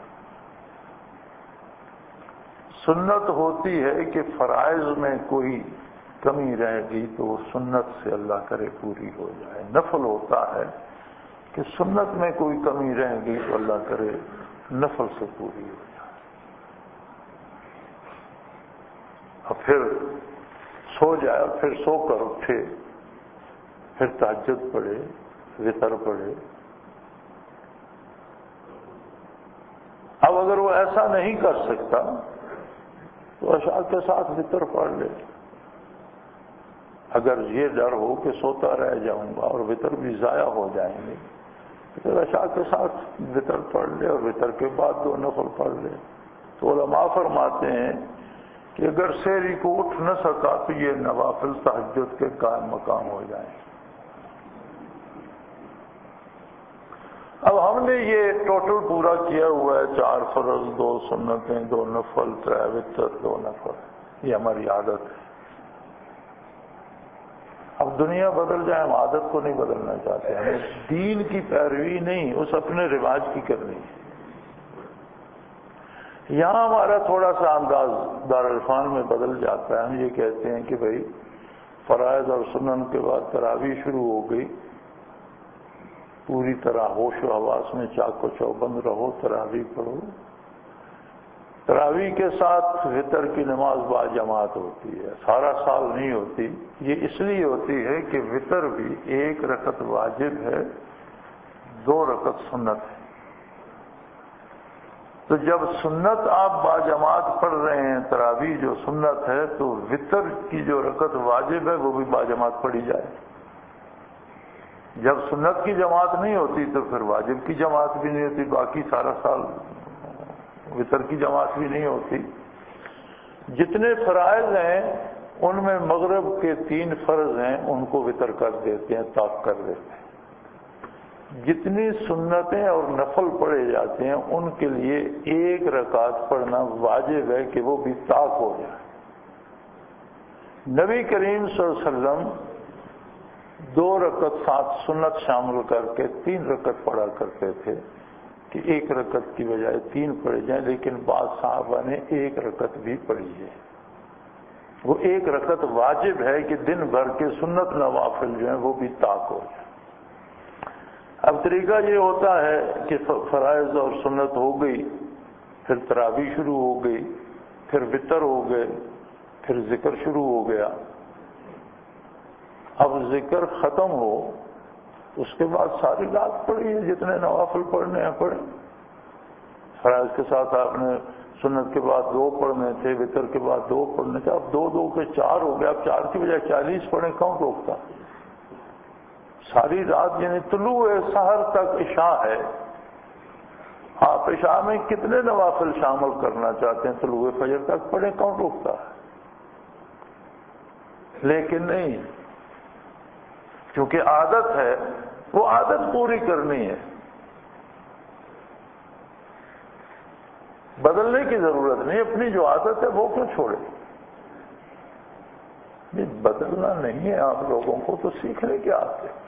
سنت ہوتی ہے کہ فرائض میں کوئی کمی رہ گئی تو وہ سنت سے اللہ کرے پوری ہو جائے۔ نفل ہوتا ہے کہ سنت میں کوئی کمی رہ گئی تو اللہ کرے نفل سے پوری ہو جائے۔ اور پھر سو جائے، اور پھر سو کر اٹھے، پھر تہجد پڑھے، وتر پڑھے۔ اب اگر وہ ایسا نہیں کر سکتا تو عشاء کے ساتھ وتر پڑھ لے۔ اگر یہ ڈر ہو کہ سوتا رہ جاؤں گا اور وتر بھی ضائع ہو جائیں گے تو پھر عشاء کے ساتھ وتر پڑھ لے اور وتر کے بعد دو نفل پڑھ لے۔ تو علماء فرماتے ہیں کہ اگر سحری کو اٹھ نہ سکا تو یہ نوافل تہجد کے قائم مقام ہو جائیں۔ اب ہم نے یہ ٹوٹل پورا کیا ہوا ہے، چار فرض، دو سنتیں، دو نفل، ترے وتر، دو نفل، یہ ہماری عادت ہے۔ اب دنیا بدل جائے، ہم عادت کو نہیں بدلنا چاہتے، ہمیں دین کی پیروی نہیں، اس اپنے رواج کی کرنی ہے۔ یہاں ہمارا تھوڑا سا انداز دارالعرفان میں بدل جاتا ہے، ہم یہ کہتے ہیں کہ بھائی فرائض اور سنن کے بعد تراویح شروع ہو گئی، پوری طرح ہوش و حواس میں چاق و چوبند رہو، تراویح پڑھو۔ تراویح کے ساتھ وتر کی نماز با جماعت ہوتی ہے، سارا سال نہیں ہوتی۔ یہ اس لیے ہوتی ہے کہ وتر بھی ایک رکعت واجب ہے، دو رکعت سنت ہے۔ تو جب سنت آپ با جماعت پڑھ رہے ہیں، تراویح جو سنت ہے، تو وتر کی جو رکعت واجب ہے وہ بھی با جماعت پڑھی جائے۔ جب سنت کی جماعت نہیں ہوتی تو پھر واجب کی جماعت بھی نہیں ہوتی، باقی سارا سال وتر کی جماعت بھی نہیں ہوتی۔ جتنے فرائض ہیں ان میں مغرب کے تین فرض ہیں، ان کو وتر کر دیتے ہیں، طاق کر دیتے ہیں۔ جتنی سنتیں اور نفل پڑھے جاتے ہیں ان کے لیے ایک رکعت پڑھنا واجب ہے کہ وہ بھی طاق ہو جائے۔ نبی کریم صلی اللہ علیہ وسلم دو رکعت ساتھ سنت شامل کر کے تین رکعت پڑھا کرتے تھے کہ ایک رکعت کی بجائے تین پڑھی جائیں، لیکن بعض صحابہ نے ایک رکعت بھی پڑھی ہے۔ وہ ایک رکعت واجب ہے کہ دن بھر کے سنت نوافل جو ہیں وہ بھی طاق ہو جائے۔ اب طریقہ یہ ہوتا ہے کہ فرائض اور سنت ہو گئی، پھر تراویح شروع ہو گئی، پھر وتر ہو گئے، پھر ذکر شروع ہو گیا۔ اب ذکر ختم ہو اس کے بعد ساری رات پڑھی ہے، جتنے نوافل پڑھنے ہیں پڑھیں۔ فرائض کے ساتھ آپ نے سنت کے بعد دو پڑھنے تھے، وتر کے بعد دو پڑھنے تھے، اب دو دو کے چار ہو گئے، اب چار کی بجائے چالیس پڑھیں، کون روکتا؟ ساری رات یعنی طلوع سحر تک عشاء ہے، آپ عشاء میں کتنے نوافل شامل کرنا چاہتے ہیں طلوع فجر تک پڑھیں، کون روکتا ہے؟ لیکن نہیں، کیونکہ عادت ہے، وہ عادت پوری کرنی ہے، بدلنے کی ضرورت نہیں، اپنی جو عادت ہے وہ کیوں چھوڑے؟ یہ بدلنا نہیں ہے آپ لوگوں کو، تو سیکھنے کی عادت ہے۔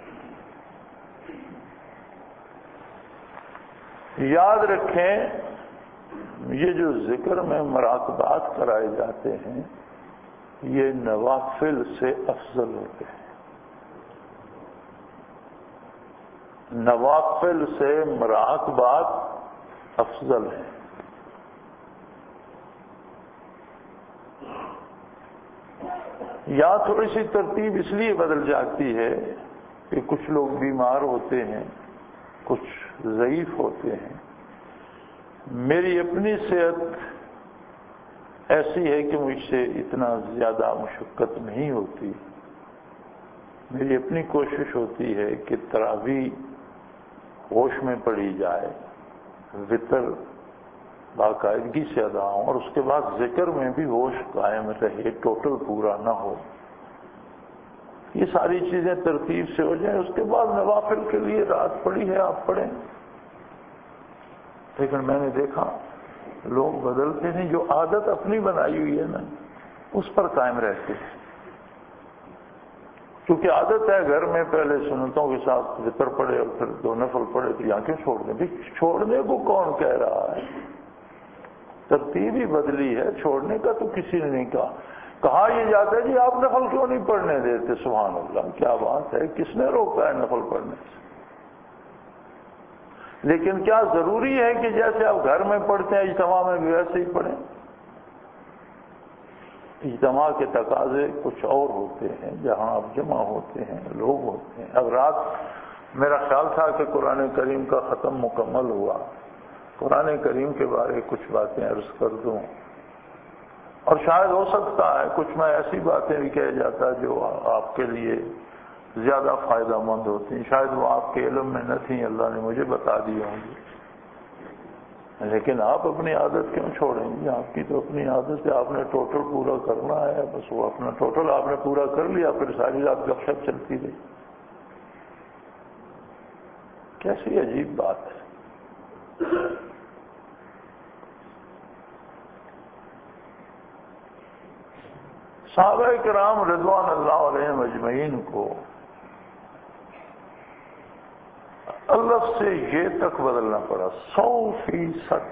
یاد رکھیں یہ جو ذکر میں مراقبات کرائے جاتے ہیں یہ نوافل سے افضل ہوتے ہیں، نوافل سے مراقبات افضل ہیں۔ یا تھوڑی سی ترتیب اس لیے بدل جاتی ہے کہ کچھ لوگ بیمار ہوتے ہیں، کچھ ضعیف ہوتے ہیں۔ میری اپنی صحت ایسی ہے کہ مجھ سے اتنا زیادہ مشقت نہیں ہوتی. میری اپنی کوشش ہوتی ہے کہ تراویح ہوش میں پڑھی جائے، وطر باقاعدگی سے ادا ہوں، اور اس کے بعد ذکر میں بھی ہوش قائم رہے، ٹوٹل پورا نہ ہو. یہ ساری چیزیں ترتیب سے ہو جائیں. اس کے بعد نوافل کے لیے رات پڑی ہے، آپ پڑھیں. لیکن میں نے دیکھا لوگ بدلتے نہیں، جو عادت اپنی بنائی ہوئی ہے نا اس پر قائم رہتے ہیں. کیونکہ عادت ہے گھر میں پہلے سنتوں کے ساتھ وطر پڑے اور پھر دو نفل پڑے، تو یہاں کیوں چھوڑ دیں؟ بھائی چھوڑنے کو کون کہہ رہا ہے؟ ترتیب ہی بدلی ہے، چھوڑنے کا تو کسی نے نہیں کہا. کہا یہ جاتا ہے جی آپ نفل کیوں نہیں پڑھنے دیتے؟ سبحان اللہ، کیا بات ہے، کس نے روکا ہے نفل پڑھنے سے؟ لیکن کیا ضروری ہے کہ جیسے آپ گھر میں پڑھتے ہیں اجتماع میں بھی ویسے ہی پڑھیں؟ اجتماع کے تقاضے کچھ اور ہوتے ہیں، جہاں آپ جمع ہوتے ہیں، لوگ ہوتے ہیں. اب رات میرا خیال تھا کہ قرآن کریم کا ختم مکمل ہوا، قرآن کریم کے بارے کچھ باتیں عرض کر دوں، اور شاید ہو سکتا ہے کچھ میں ایسی باتیں بھی کہہ جاتا جو آپ کے لیے زیادہ فائدہ مند ہوتی ہیں. شاید وہ آپ کے علم میں نہ تھیں، اللہ نے مجھے بتا دی ہوں گی. لیکن آپ اپنی عادت کیوں چھوڑیں گے؟ آپ کی تو اپنی عادت ہے، آپ نے ٹوٹل پورا کرنا ہے. بس وہ اپنا ٹوٹل آپ نے پورا کر لیا، پھر ساری رات گپ شپ چلتی رہی. کیسی عجیب بات ہے. صحابہ کرام رضوان اللہ علیہم اجمعین کو اللہ سے یہ تک بدلنا پڑا، سو فیصد.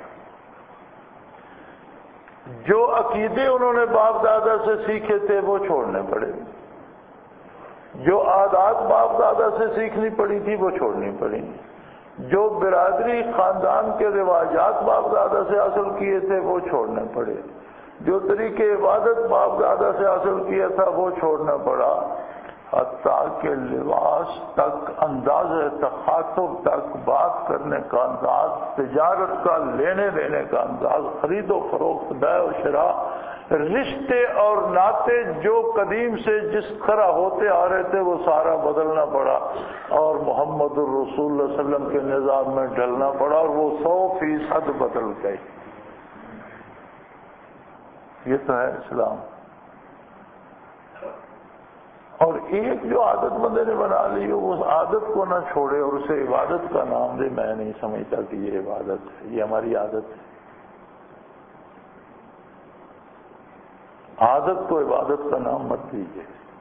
جو عقیدے انہوں نے باپ دادا سے سیکھے تھے وہ چھوڑنے پڑے، جو عادات باپ دادا سے سیکھنی پڑی تھی وہ چھوڑنی پڑی، جو برادری خاندان کے رواجات باپ دادا سے حاصل کیے تھے وہ چھوڑنے پڑے، جو طریقے عبادت باپ دادا سے حاصل کیا تھا وہ چھوڑنا پڑا، حتیٰ کہ لباس تک، انداز تخاطب تک، بات کرنے کا انداز، تجارت کا، لینے دینے کا انداز، خرید و فروخت، بیع و شراء، رشتے اور ناطے جو قدیم سے جس طرح ہوتے آ رہے تھے وہ سارا بدلنا پڑا اور محمد الرسول اللہ علیہ وسلم کے نظام میں ڈھلنا پڑا، اور وہ سو فیصد بدل گئی. یہ تو ہے اسلام. اور ایک جو عادت بندے نے بنا لی ہو اس عادت کو نہ چھوڑے اور اسے عبادت کا نام دے. میں نہیں سمجھتا کہ یہ عبادت ہے، یہ ہماری عادت ہے. عادت کو عبادت کا نام مت دیجیے،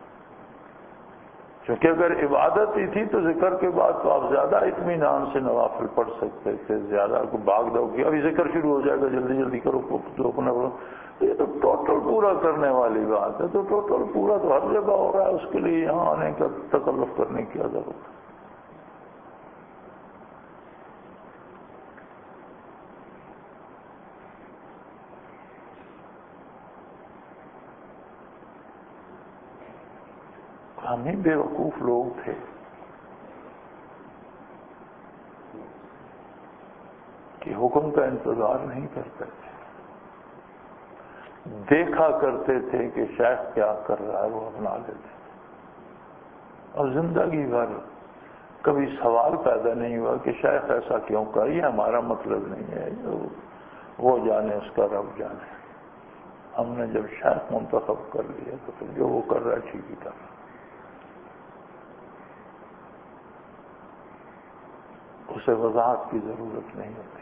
کیونکہ اگر عبادت ہی تھی تو ذکر کے بعد تو آپ زیادہ اطمینان سے نوافل پڑھ سکتے تھے. زیادہ کو بھاگ دو کہ ابھی ذکر شروع ہو جائے گا، جلدی جلدی کرو تو اپنا کرو. یہ تو ٹوٹل پورا کرنے والی بات ہے. تو ٹوٹل پورا تو ہر جگہ ہو رہا ہے، اس کے لیے یہاں آنے کا تکلف کرنے کی ضرورت ہے. ہم ہی بے وقوف لوگ تھے کہ حکم کا انتظار نہیں کرتے تھے. دیکھا کرتے تھے کہ شیخ کیا کر رہا ہے وہ اپنا لیتے تھے، اور زندگی بھر کبھی سوال پیدا نہیں ہوا کہ شیخ ایسا کیوں کر. یہ ہمارا مطلب نہیں ہے، جو وہ جانے اس کا رب جانے. ہم نے جب شیخ منتخب کر لیا تو پھر جو وہ کر رہا ہے ٹھیک ہی کر رہا. اسے وضاحت کی ضرورت نہیں ہوتی.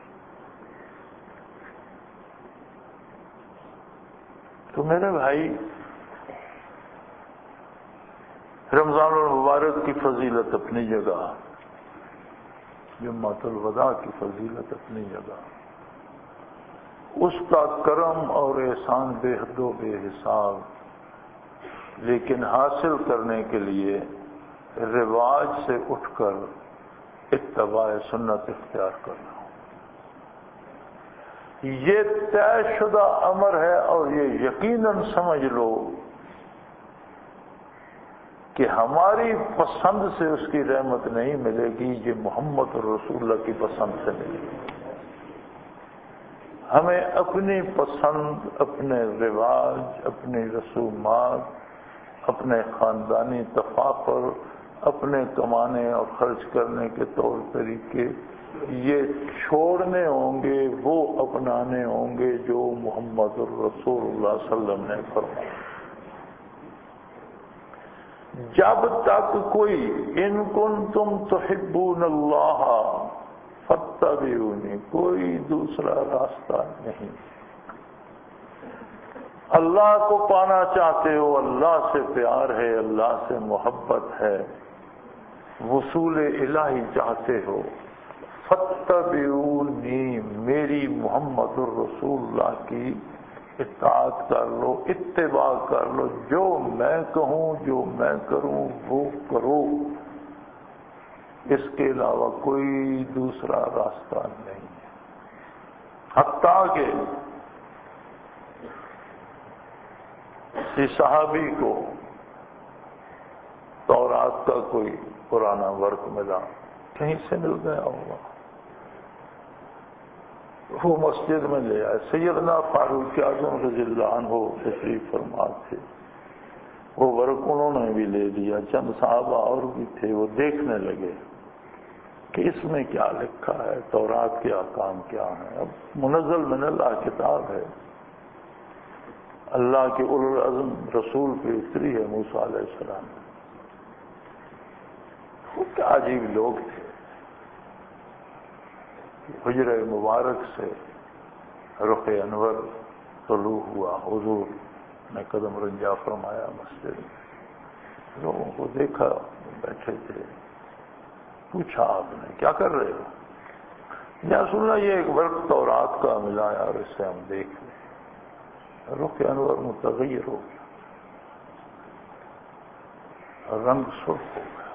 تو میرے بھائی، رمضان المبارک کی فضیلت اپنی جگہ، جمعۃ الوداع کی فضیلت اپنی جگہ، اس کا کرم اور احسان بے حد و بے حساب، لیکن حاصل کرنے کے لیے رواج سے اٹھ کر اتباع سنت اختیار کرنا. یہ طے شدہ امر ہے، اور یہ یقیناً سمجھ لو کہ ہماری پسند سے اس کی رحمت نہیں ملے گی، یہ محمد رسول اللہ کی پسند سے ملے گی. ہمیں اپنی پسند، اپنے رواج، اپنی رسومات، اپنے خاندانی تفاخر، اپنے کمانے اور خرچ کرنے کے طور طریقے یہ چھوڑنے ہوں گے، وہ اپنانے ہوں گے جو محمد الرسول اللہ صلی اللہ علیہ وسلم نے فرمایا۔ جب تک کوئی ان کنتم تحبون اللہ فاتبعونی، کوئی دوسرا راستہ نہیں۔ اللہ کو پانا چاہتے ہو، اللہ سے پیار ہے، اللہ سے محبت ہے، وصول الہی چاہتے ہو، فاتبعونی، میری محمد الرسول اللہ کی اطاعت کر لو، اتباع کر لو، جو میں کہوں، جو میں کروں وہ کرو، اس کے علاوہ کوئی دوسرا راستہ نہیں ہے۔ حتیٰ کہ کسی صحابی کو تورات کا کوئی پرانا ورق ملا، کہیں سے مل گیا ہوگا، وہ مسجد میں لے آئے، سیدنا فاروق اعظم رضی اللہ عنہ تشریف فرما تھے، وہ ورق انہوں نے بھی لے لیا، چند صحابہ اور بھی تھے، وہ دیکھنے لگے کہ اس میں کیا لکھا ہے، تورات کے احکام کیا ہیں۔ اب منزل من اللہ کتاب ہے، اللہ کے اولو العزم رسول پہ اتری ہے، موسیٰ علیہ السلام۔ وہ کیا عجیب لوگ تھے، حجرہ مبارک سے رخ انور طلوع ہوا، حضور نے قدم رنجا فرمایا مسجد میں، لوگوں کو دیکھا بیٹھے تھے، پوچھا آپ نے کیا کر رہے ہو؟ یا سننا یہ ایک ورق تورات کا ملا ہے اور اس سے ہم دیکھ لیں۔ رخ انور متغیر ہو گیا، رنگ سرخ ہو گیا،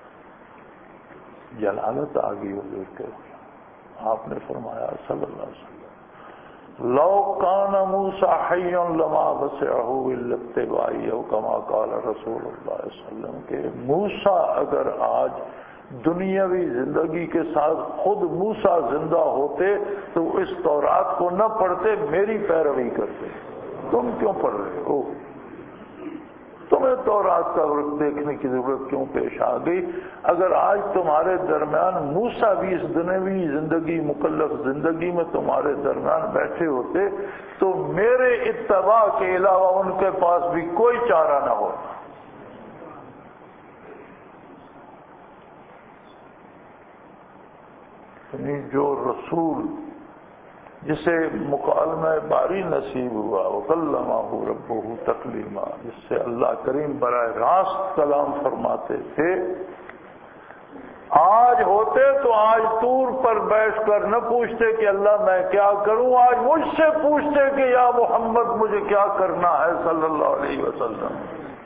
جلالت آ گئی حضور کے۔ آپ نے فرمایا صلی اللہ علیہ وسلم، لو کان موسیٰ حیا لما وسعہ الا اتباعی، او کما قال رسول اللہ صلی اللہ علیہ وسلم، کہ موسیٰ اگر آج دنیاوی زندگی کے ساتھ خود موسیٰ زندہ ہوتے تو اس تورات کو نہ پڑھتے، میری پیروی کرتے۔ تم کیوں پڑھ رہے ہو؟ تمہیں تورات کا ورق دیکھنے کی ضرورت کیوں پیش آ گئی؟ اگر آج تمہارے درمیان موسیٰ بھی اس دنیاوی زندگی، مکلف زندگی میں تمہارے درمیان بیٹھے ہوتے تو میرے اتباع کے علاوہ ان کے پاس بھی کوئی چارہ نہ ہوتا۔ یعنی جو رسول جسے مکالمہ باری نصیب ہوا، وَكَلَّمَهُ رَبُّهُ تَكْلِيمًا، جس سے اللہ کریم براہ راست کلام فرماتے تھے، آج ہوتے تو آج طور پر بیٹھ کر نہ پوچھتے کہ اللہ میں کیا کروں، آج مجھ سے پوچھتے کہ یا محمد مجھے کیا کرنا ہے صلی اللہ علیہ وسلم۔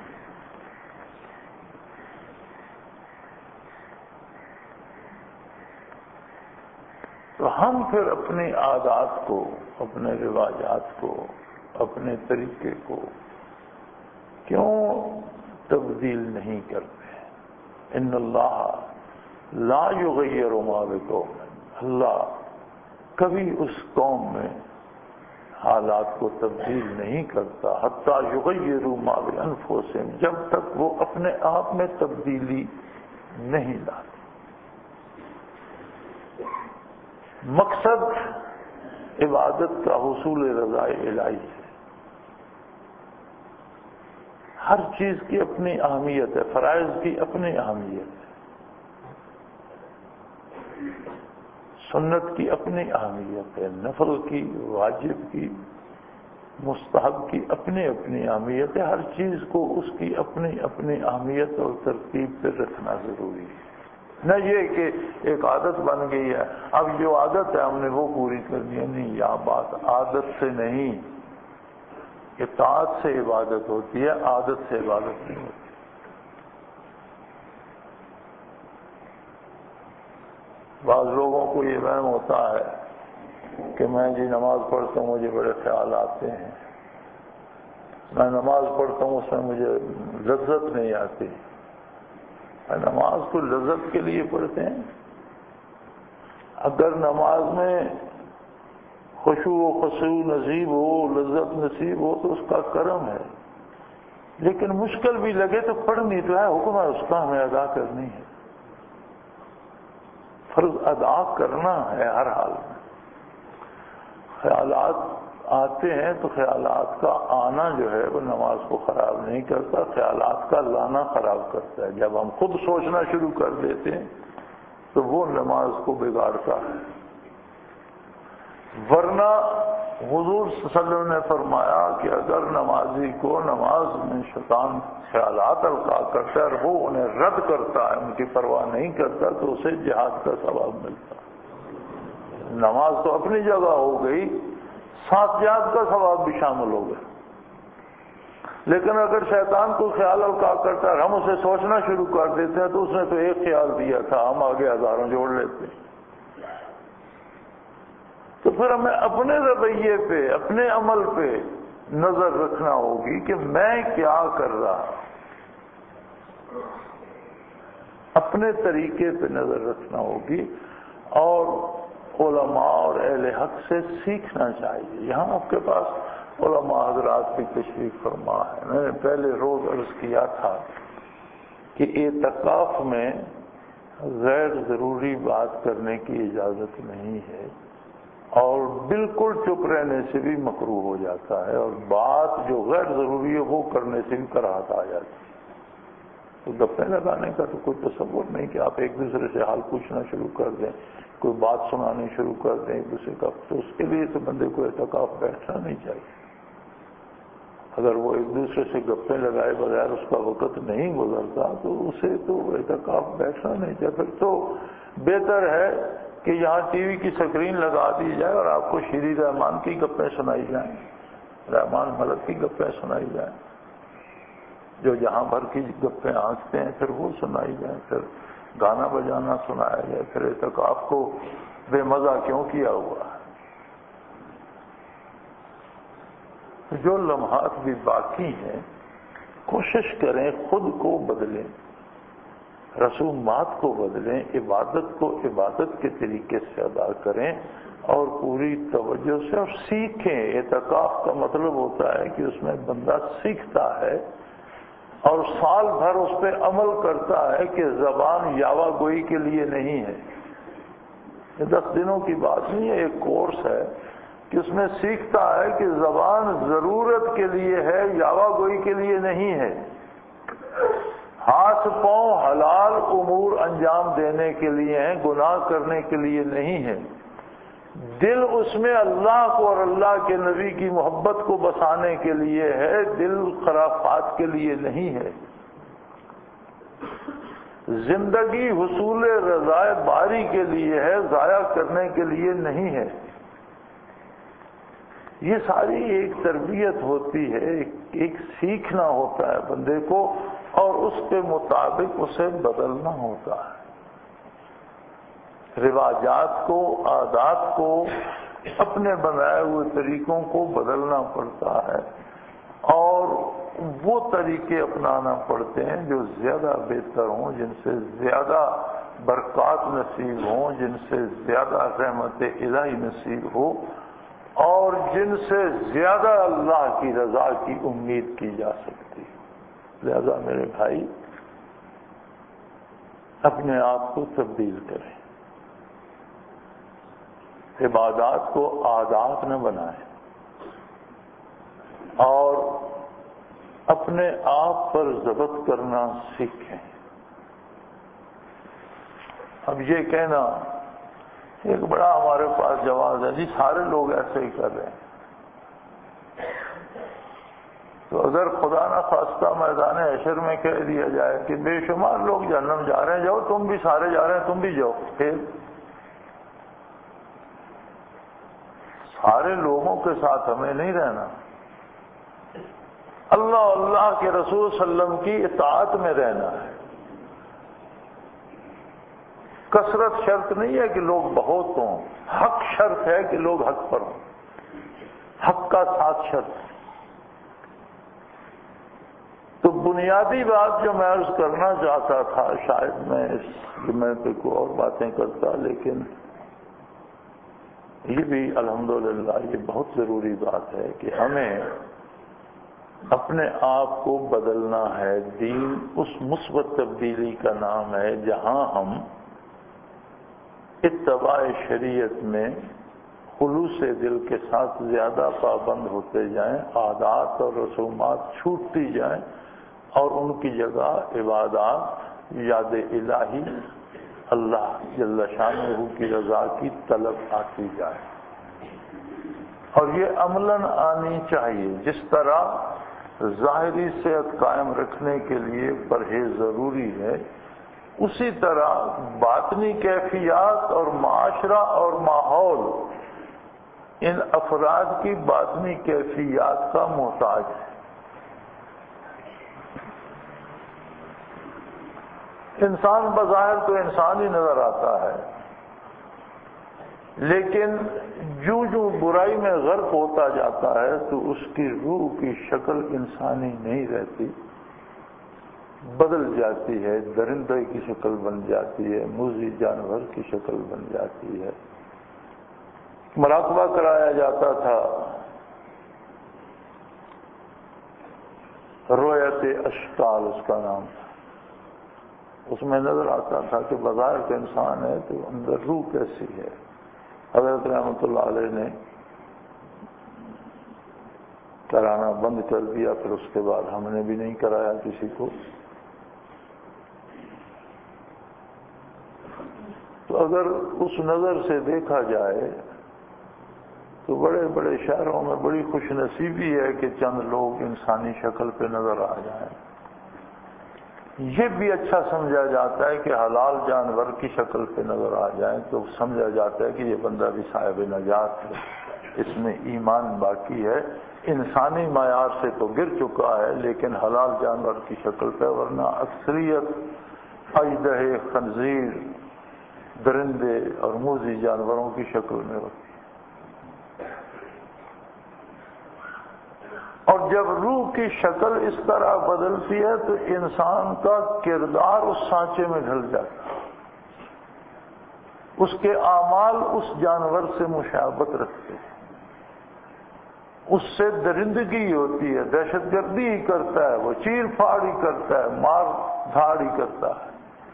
تو ہم پھر اپنی عادات کو، اپنے رواجات کو، اپنے طریقے کو کیوں تبدیل نہیں کرتے؟ ان اللہ لا یغیر ما بقوم، اللہ کبھی اس قوم میں حالات کو تبدیل نہیں کرتا، حتی یغیروا ما بانفسہم، جب تک وہ اپنے آپ میں تبدیلی نہیں لاتے۔ مقصد عبادت کا حصول رضا الہی ہے۔ ہر چیز کی اپنی اہمیت ہے، فرائض کی اپنی اہمیت ہے، سنت کی اپنی اہمیت ہے، نفل کی، واجب کی، مستحب کی اپنی اپنی اہمیت ہے۔ ہر چیز کو اس کی اپنی اپنی اہمیت اور ترتیب پہ رکھنا ضروری ہے، نہ یہ کہ ایک عادت بن گئی ہے اب جو عادت ہے ہم نے وہ پوری کرنی ہے۔ نہیں، یہ بات عادت سے نہیں، اطاعت سے عبادت ہوتی ہے، عادت سے عبادت نہیں ہوتی۔ بعض لوگوں کو یہ وہم ہوتا ہے کہ میں جی نماز پڑھتا ہوں مجھے بڑے خیال آتے ہیں، میں نماز پڑھتا ہوں اس میں مجھے لذت نہیں آتی۔ نماز کو لذت کے لیے پڑھتے ہیں؟ اگر نماز میں خشوع و خضوع نصیب ہو، لذت نصیب ہو تو اس کا کرم ہے، لیکن مشکل بھی لگے تو پڑھنی تو ہے، حکم ہے اس کا، ہمیں ادا کرنی ہے، فرض ادا کرنا ہے ہر حال میں۔ خیالات آتے ہیں تو خیالات کا آنا جو ہے وہ نماز کو خراب نہیں کرتا، خیالات کا لانا خراب کرتا ہے۔ جب ہم خود سوچنا شروع کر دیتے ہیں تو وہ نماز کو بگاڑتا ہے۔ ورنہ حضور صلی اللہ علیہ وسلم نے فرمایا کہ اگر نمازی کو نماز میں شیطان خیالات القاء کرتا ہے اور وہ انہیں رد کرتا ہے، ان کی پرواہ نہیں کرتا، تو اسے جہاد کا ثواب ملتا ہے۔ نماز تو اپنی جگہ ہو گئی، ساتھ جہاد کا ثواب بھی شامل ہو گیا۔ لیکن اگر شیطان کو خیال القاء کرتا ہے، ہم اسے سوچنا شروع کر دیتے ہیں تو اس نے تو ایک خیال دیا تھا، ہم آگے ہزاروں جوڑ لیتے ہیں۔ تو پھر ہمیں اپنے رویے پہ، اپنے عمل پہ نظر رکھنا ہوگی کہ میں کیا کر رہا، اپنے طریقے پہ نظر رکھنا ہوگی، اور علماء اور اہل حق سے سیکھنا چاہیے۔ یہاں آپ کے پاس علماء حضرات کی تشریف فرما ہے۔ میں نے پہلے روز عرض کیا تھا کہ اعتکاف میں غیر ضروری بات کرنے کی اجازت نہیں ہے، اور بالکل چپ رہنے سے بھی مکروہ ہو جاتا ہے، اور بات جو غیر ضروری ہے وہ کرنے سے بھی کراہت آ جاتی ہے۔ تو گپے لگانے کا تو کوئی تصور نہیں کہ آپ ایک دوسرے سے حال پوچھنا شروع کر دیں، کوئی بات سنانی شروع کر دیں ایک دوسرے کا، تو اس کے لیے تو بندے کو اعتکاف بیٹھنا نہیں چاہیے۔ اگر وہ ایک دوسرے سے گپے لگائے بغیر اس کا وقت نہیں گزرتا تو اسے تو اعتکاف بیٹھنا نہیں چاہیے۔ پھر تو بہتر ہے کہ یہاں ٹی وی کی سکرین لگا دی جائے اور آپ کو شیری رحمان کی گپیں سنائی جائیں، رحمان ملک کی گپیں سنائی جائیں، جو جہاں بھر کی گپیں آنکھتے ہیں پھر وہ سنائی جائیں، پھر گانا بجانا سنایا جائے، پھر اعتکاف کو بے مزہ کیوں کیا ہوا ہے۔ جو لمحات بھی باقی ہیں کوشش کریں خود کو بدلیں، رسومات کو بدلیں، عبادت کو عبادت کے طریقے سے ادا کریں اور پوری توجہ سے، اور سیکھیں۔ اعتکاف کا مطلب ہوتا ہے کہ اس میں بندہ سیکھتا ہے اور سال بھر اس پہ عمل کرتا ہے کہ زبان یاوہ گوئی کے لیے نہیں ہے۔ یہ دس دنوں کی بات نہیں ہے، ایک کورس ہے کہ اس میں سیکھتا ہے کہ زبان ضرورت کے لیے ہے، یاوہ گوئی کے لیے نہیں ہے۔ ہاتھ پاؤں حلال امور انجام دینے کے لیے ہیں، گناہ کرنے کے لیے نہیں ہے۔ دل اس میں اللہ کو اور اللہ کے نبی کی محبت کو بسانے کے لیے ہے، دل خرافات کے لیے نہیں ہے۔ زندگی حصول رضائے باری کے لیے ہے، ضائع کرنے کے لیے نہیں ہے۔ یہ ساری ایک تربیت ہوتی ہے، ایک سیکھنا ہوتا ہے بندے کو، اور اس کے مطابق اسے بدلنا ہوتا ہے۔ رواجات کو، عادات کو، اپنے بنائے ہوئے طریقوں کو بدلنا پڑتا ہے، اور وہ طریقے اپنانا پڑتے ہیں جو زیادہ بہتر ہوں، جن سے زیادہ برکات نصیب ہوں، جن سے زیادہ رحمت الہی نصیب ہو، اور جن سے زیادہ اللہ کی رضا کی امید کی جا سکتی ہے۔ لہذا میرے بھائی اپنے آپ کو تبدیل کریں، عبادات کو عادات نہ بنائیں، اور اپنے آپ پر ضبط کرنا سیکھیں۔ اب یہ کہنا ایک بڑا ہمارے پاس جواز ہے، جی سارے لوگ ایسے ہی کر رہے ہیں، تو اگر خدا نہ خواستہ میدان حشر میں کہہ دیا جائے کہ بے شمار لوگ جہنم جا رہے ہیں، جاؤ تم بھی، سارے جا رہے ہیں تم بھی جاؤ، پھر سارے لوگوں کے ساتھ ہمیں نہیں رہنا، اللہ اللہ کے رسول صلی اللہ علیہ وسلم کی اطاعت میں رہنا ہے۔ کثرت شرط نہیں ہے کہ لوگ بہت ہوں، حق شرط ہے کہ لوگ حق پر ہوں، حق کا ساتھ شرط ہے۔ تو بنیادی بات جو میں عرض کرنا چاہتا تھا، شاید میں اس میں پہ کوئی اور باتیں کرتا، لیکن یہ بھی الحمدللہ یہ بہت ضروری بات ہے کہ ہمیں اپنے آپ کو بدلنا ہے. دین اس مثبت تبدیلی کا نام ہے جہاں ہم اتباع شریعت میں خلوص دل کے ساتھ زیادہ پابند ہوتے جائیں، عادات اور رسومات چھوٹتی جائیں اور ان کی جگہ عبادات، یاد الہی، اللہ جل شانہ کی رضا کی طلب آتی جائے. اور یہ عملاً آنی چاہیے. جس طرح ظاہری صحت قائم رکھنے کے لیے پرہیز ضروری ہے، اسی طرح باطنی کیفیات اور معاشرہ اور ماحول ان افراد کی باطنی کیفیات کا محتاج ہے. انسان بظاہر تو انسان ہی نظر آتا ہے، لیکن جو جو برائی میں غرق ہوتا جاتا ہے تو اس کی روح کی شکل انسانی نہیں رہتی، بدل جاتی ہے، درندے کی شکل بن جاتی ہے، موذی جانور کی شکل بن جاتی ہے. مراقبہ کرایا جاتا تھا، رویت اشکال اس کا نام تھا. اس میں نظر آتا تھا کہ بظاہر کا انسان ہے تو اندر روح کیسی ہے. حضرت رحمۃ اللہ علیہ نے کرانا بند کر دیا، پھر اس کے بعد ہم نے بھی نہیں کرایا کسی کو. تو اگر اس نظر سے دیکھا جائے تو بڑے بڑے شہروں میں بڑی خوش نصیبی ہے کہ چند لوگ انسانی شکل پہ نظر آ جائیں. یہ بھی اچھا سمجھا جاتا ہے کہ حلال جانور کی شکل پہ نظر آ جائیں تو سمجھا جاتا ہے کہ یہ بندہ بھی صاحب نجات ہے، اس میں ایمان باقی ہے، انسانی معیار سے تو گر چکا ہے لیکن حلال جانور کی شکل پہ، ورنہ اکثریت اژدہے، خنزیر، درندے اور موذی جانوروں کی شکل میں ہوتی ہے. اور جب روح کی شکل اس طرح بدلتی ہے تو انسان کا کردار اس سانچے میں ڈھل جاتا ہے، اس کے اعمال اس جانور سے مشابہت رکھتے ہیں، اس سے درندگی ہوتی ہے، دہشت گردی ہی کرتا ہے، وہ چیر پھاڑ ہی کرتا ہے، مار دھاڑ ہی کرتا ہے.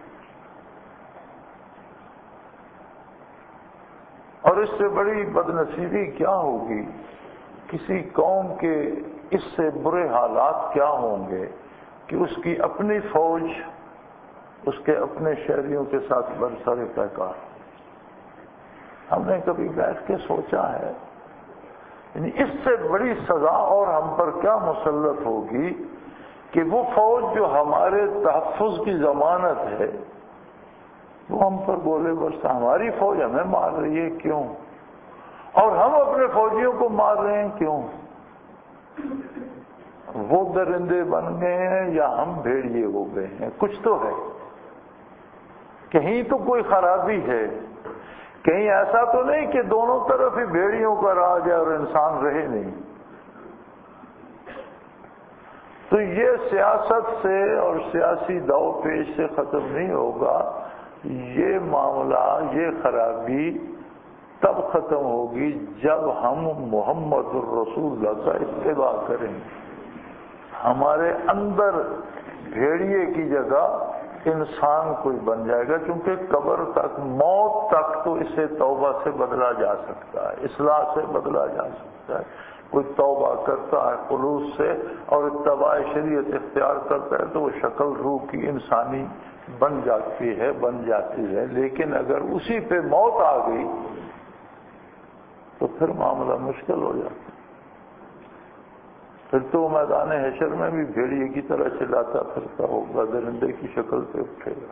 اور اس سے بڑی بدنصیبی کیا ہوگی، کسی قوم کے اس سے برے حالات کیا ہوں گے کہ اس کی اپنی فوج اس کے اپنے شہریوں کے ساتھ برسر پیکار. ہم نے کبھی بیٹھ کے سوچا ہے یعنی اس سے بڑی سزا اور ہم پر کیا مسلط ہوگی کہ وہ فوج جو ہمارے تحفظ کی ضمانت ہے وہ ہم پر گولے برسا. ہماری فوج ہمیں مار رہی ہے، کیوں؟ اور ہم اپنے فوجیوں کو مار رہے ہیں، کیوں؟ وہ درندے بن گئے ہیں یا ہم بھیڑیے ہو گئے ہیں؟ کچھ تو ہے، کہیں تو کوئی خرابی ہے. کہیں ایسا تو نہیں کہ دونوں طرف ہی بھیڑیوں کا راج ہے اور انسان رہے نہیں. تو یہ سیاست سے اور سیاسی داؤ پیش سے ختم نہیں ہوگا. یہ معاملہ، یہ خرابی تب ختم ہوگی جب ہم محمد الرسول اللہ کا اتباع کریں. ہمارے اندر بھیڑیے کی جگہ انسان کوئی بن جائے گا، کیونکہ قبر تک، موت تک تو اسے توبہ سے بدلا جا سکتا ہے، اصلاح سے بدلا جا سکتا ہے. کوئی توبہ کرتا ہے خلوص سے اور اتباع شریعت اختیار کرتا ہے تو وہ شکل روح کی انسانی بن جاتی ہے بن جاتی ہے لیکن اگر اسی پہ موت آ گئی تو پھر معاملہ مشکل ہو جاتا ہے. پھر تو میدان حشر میں بھی بھیڑیے کی طرح چلاتا پھرتا ہوگا، درندے کی شکل پہ اٹھے گا.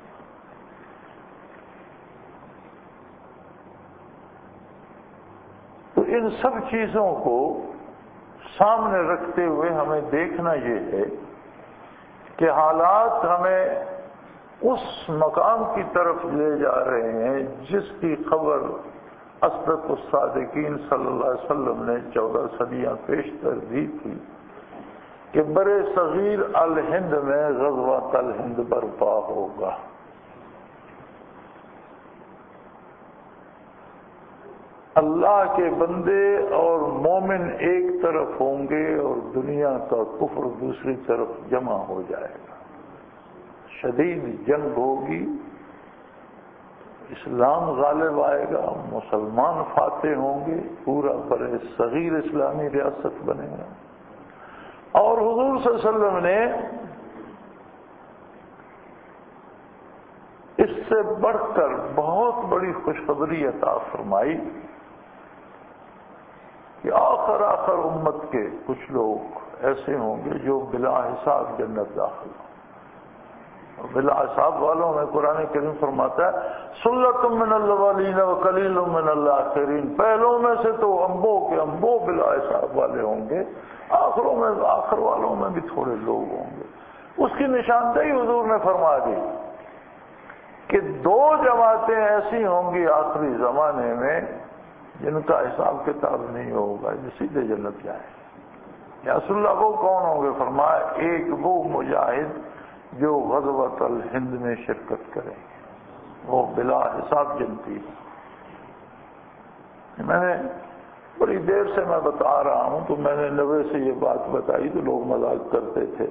تو ان سب چیزوں کو سامنے رکھتے ہوئے ہمیں دیکھنا یہ ہے کہ حالات ہمیں اس مقام کی طرف لے جا رہے ہیں جس کی خبر اسدق الصادقین صلی اللہ علیہ وسلم نے چودہ صدیاں پیشتر دی تھی کہ برے صغیر الہند میں غزوۃ الہند برپا ہوگا. اللہ کے بندے اور مومن ایک طرف ہوں گے اور دنیا کا کفر دوسری طرف جمع ہو جائے گا، شدید جنگ ہوگی، اسلام غالب آئے گا، مسلمان فاتح ہوں گے، پورا بر صغیر اسلامی ریاست بنے گا۔ اور حضور صلی اللہ علیہ وسلم نے اس سے بڑھ کر بہت بڑی خوشخبری عطا فرمائی کہ آخر آخر امت کے کچھ لوگ ایسے ہوں گے جو بلا حساب جنت داخل ہوں۔ بلا حساب والوں میں قرآن کریم فرماتا ہے سلۃ من الاولین وقلیل من الاخرین، پہلوں میں سے تو انبو کے انبو بلا حساب والے ہوں گے، آخروں میں آخر والوں میں بھی تھوڑے لوگ ہوں گے۔ اس کی نشاندہی حضور نے فرما دی کہ دو جماعتیں ایسی ہوں گی آخری زمانے میں جن کا حساب کتاب نہیں ہوگا، جو سیدھے جنت جائیں گے۔ یا رسول اللہ وہ کون ہوں گے؟ فرمایا ایک وہ مجاہد جو غزوۃ الہند میں شرکت کریں گے، وہ بلا حساب جنتی ہے۔ میں نے بڑی دیر سے میں بتا رہا ہوں تو میں نے نوے سے یہ بات بتائی تو لوگ مذاق کرتے تھے،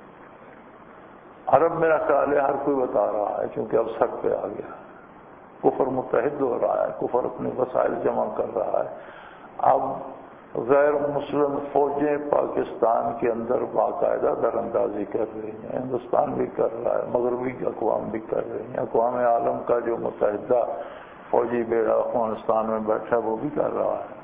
عرب میرا خیال ہے ہر کوئی بتا رہا ہے کیونکہ اب سر پہ آ گیا، کفر متحد ہو رہا ہے، کفر اپنے وسائل جمع کر رہا ہے۔ اب غیر مسلم فوجیں پاکستان کے اندر باقاعدہ در اندازی کر رہی ہیں، ہندوستان بھی کر رہا ہے، مغربی اقوام بھی کر رہی ہیں، اقوام عالم کا جو متحدہ فوجی بیڑا افغانستان میں بیٹھا وہ بھی کر رہا ہے۔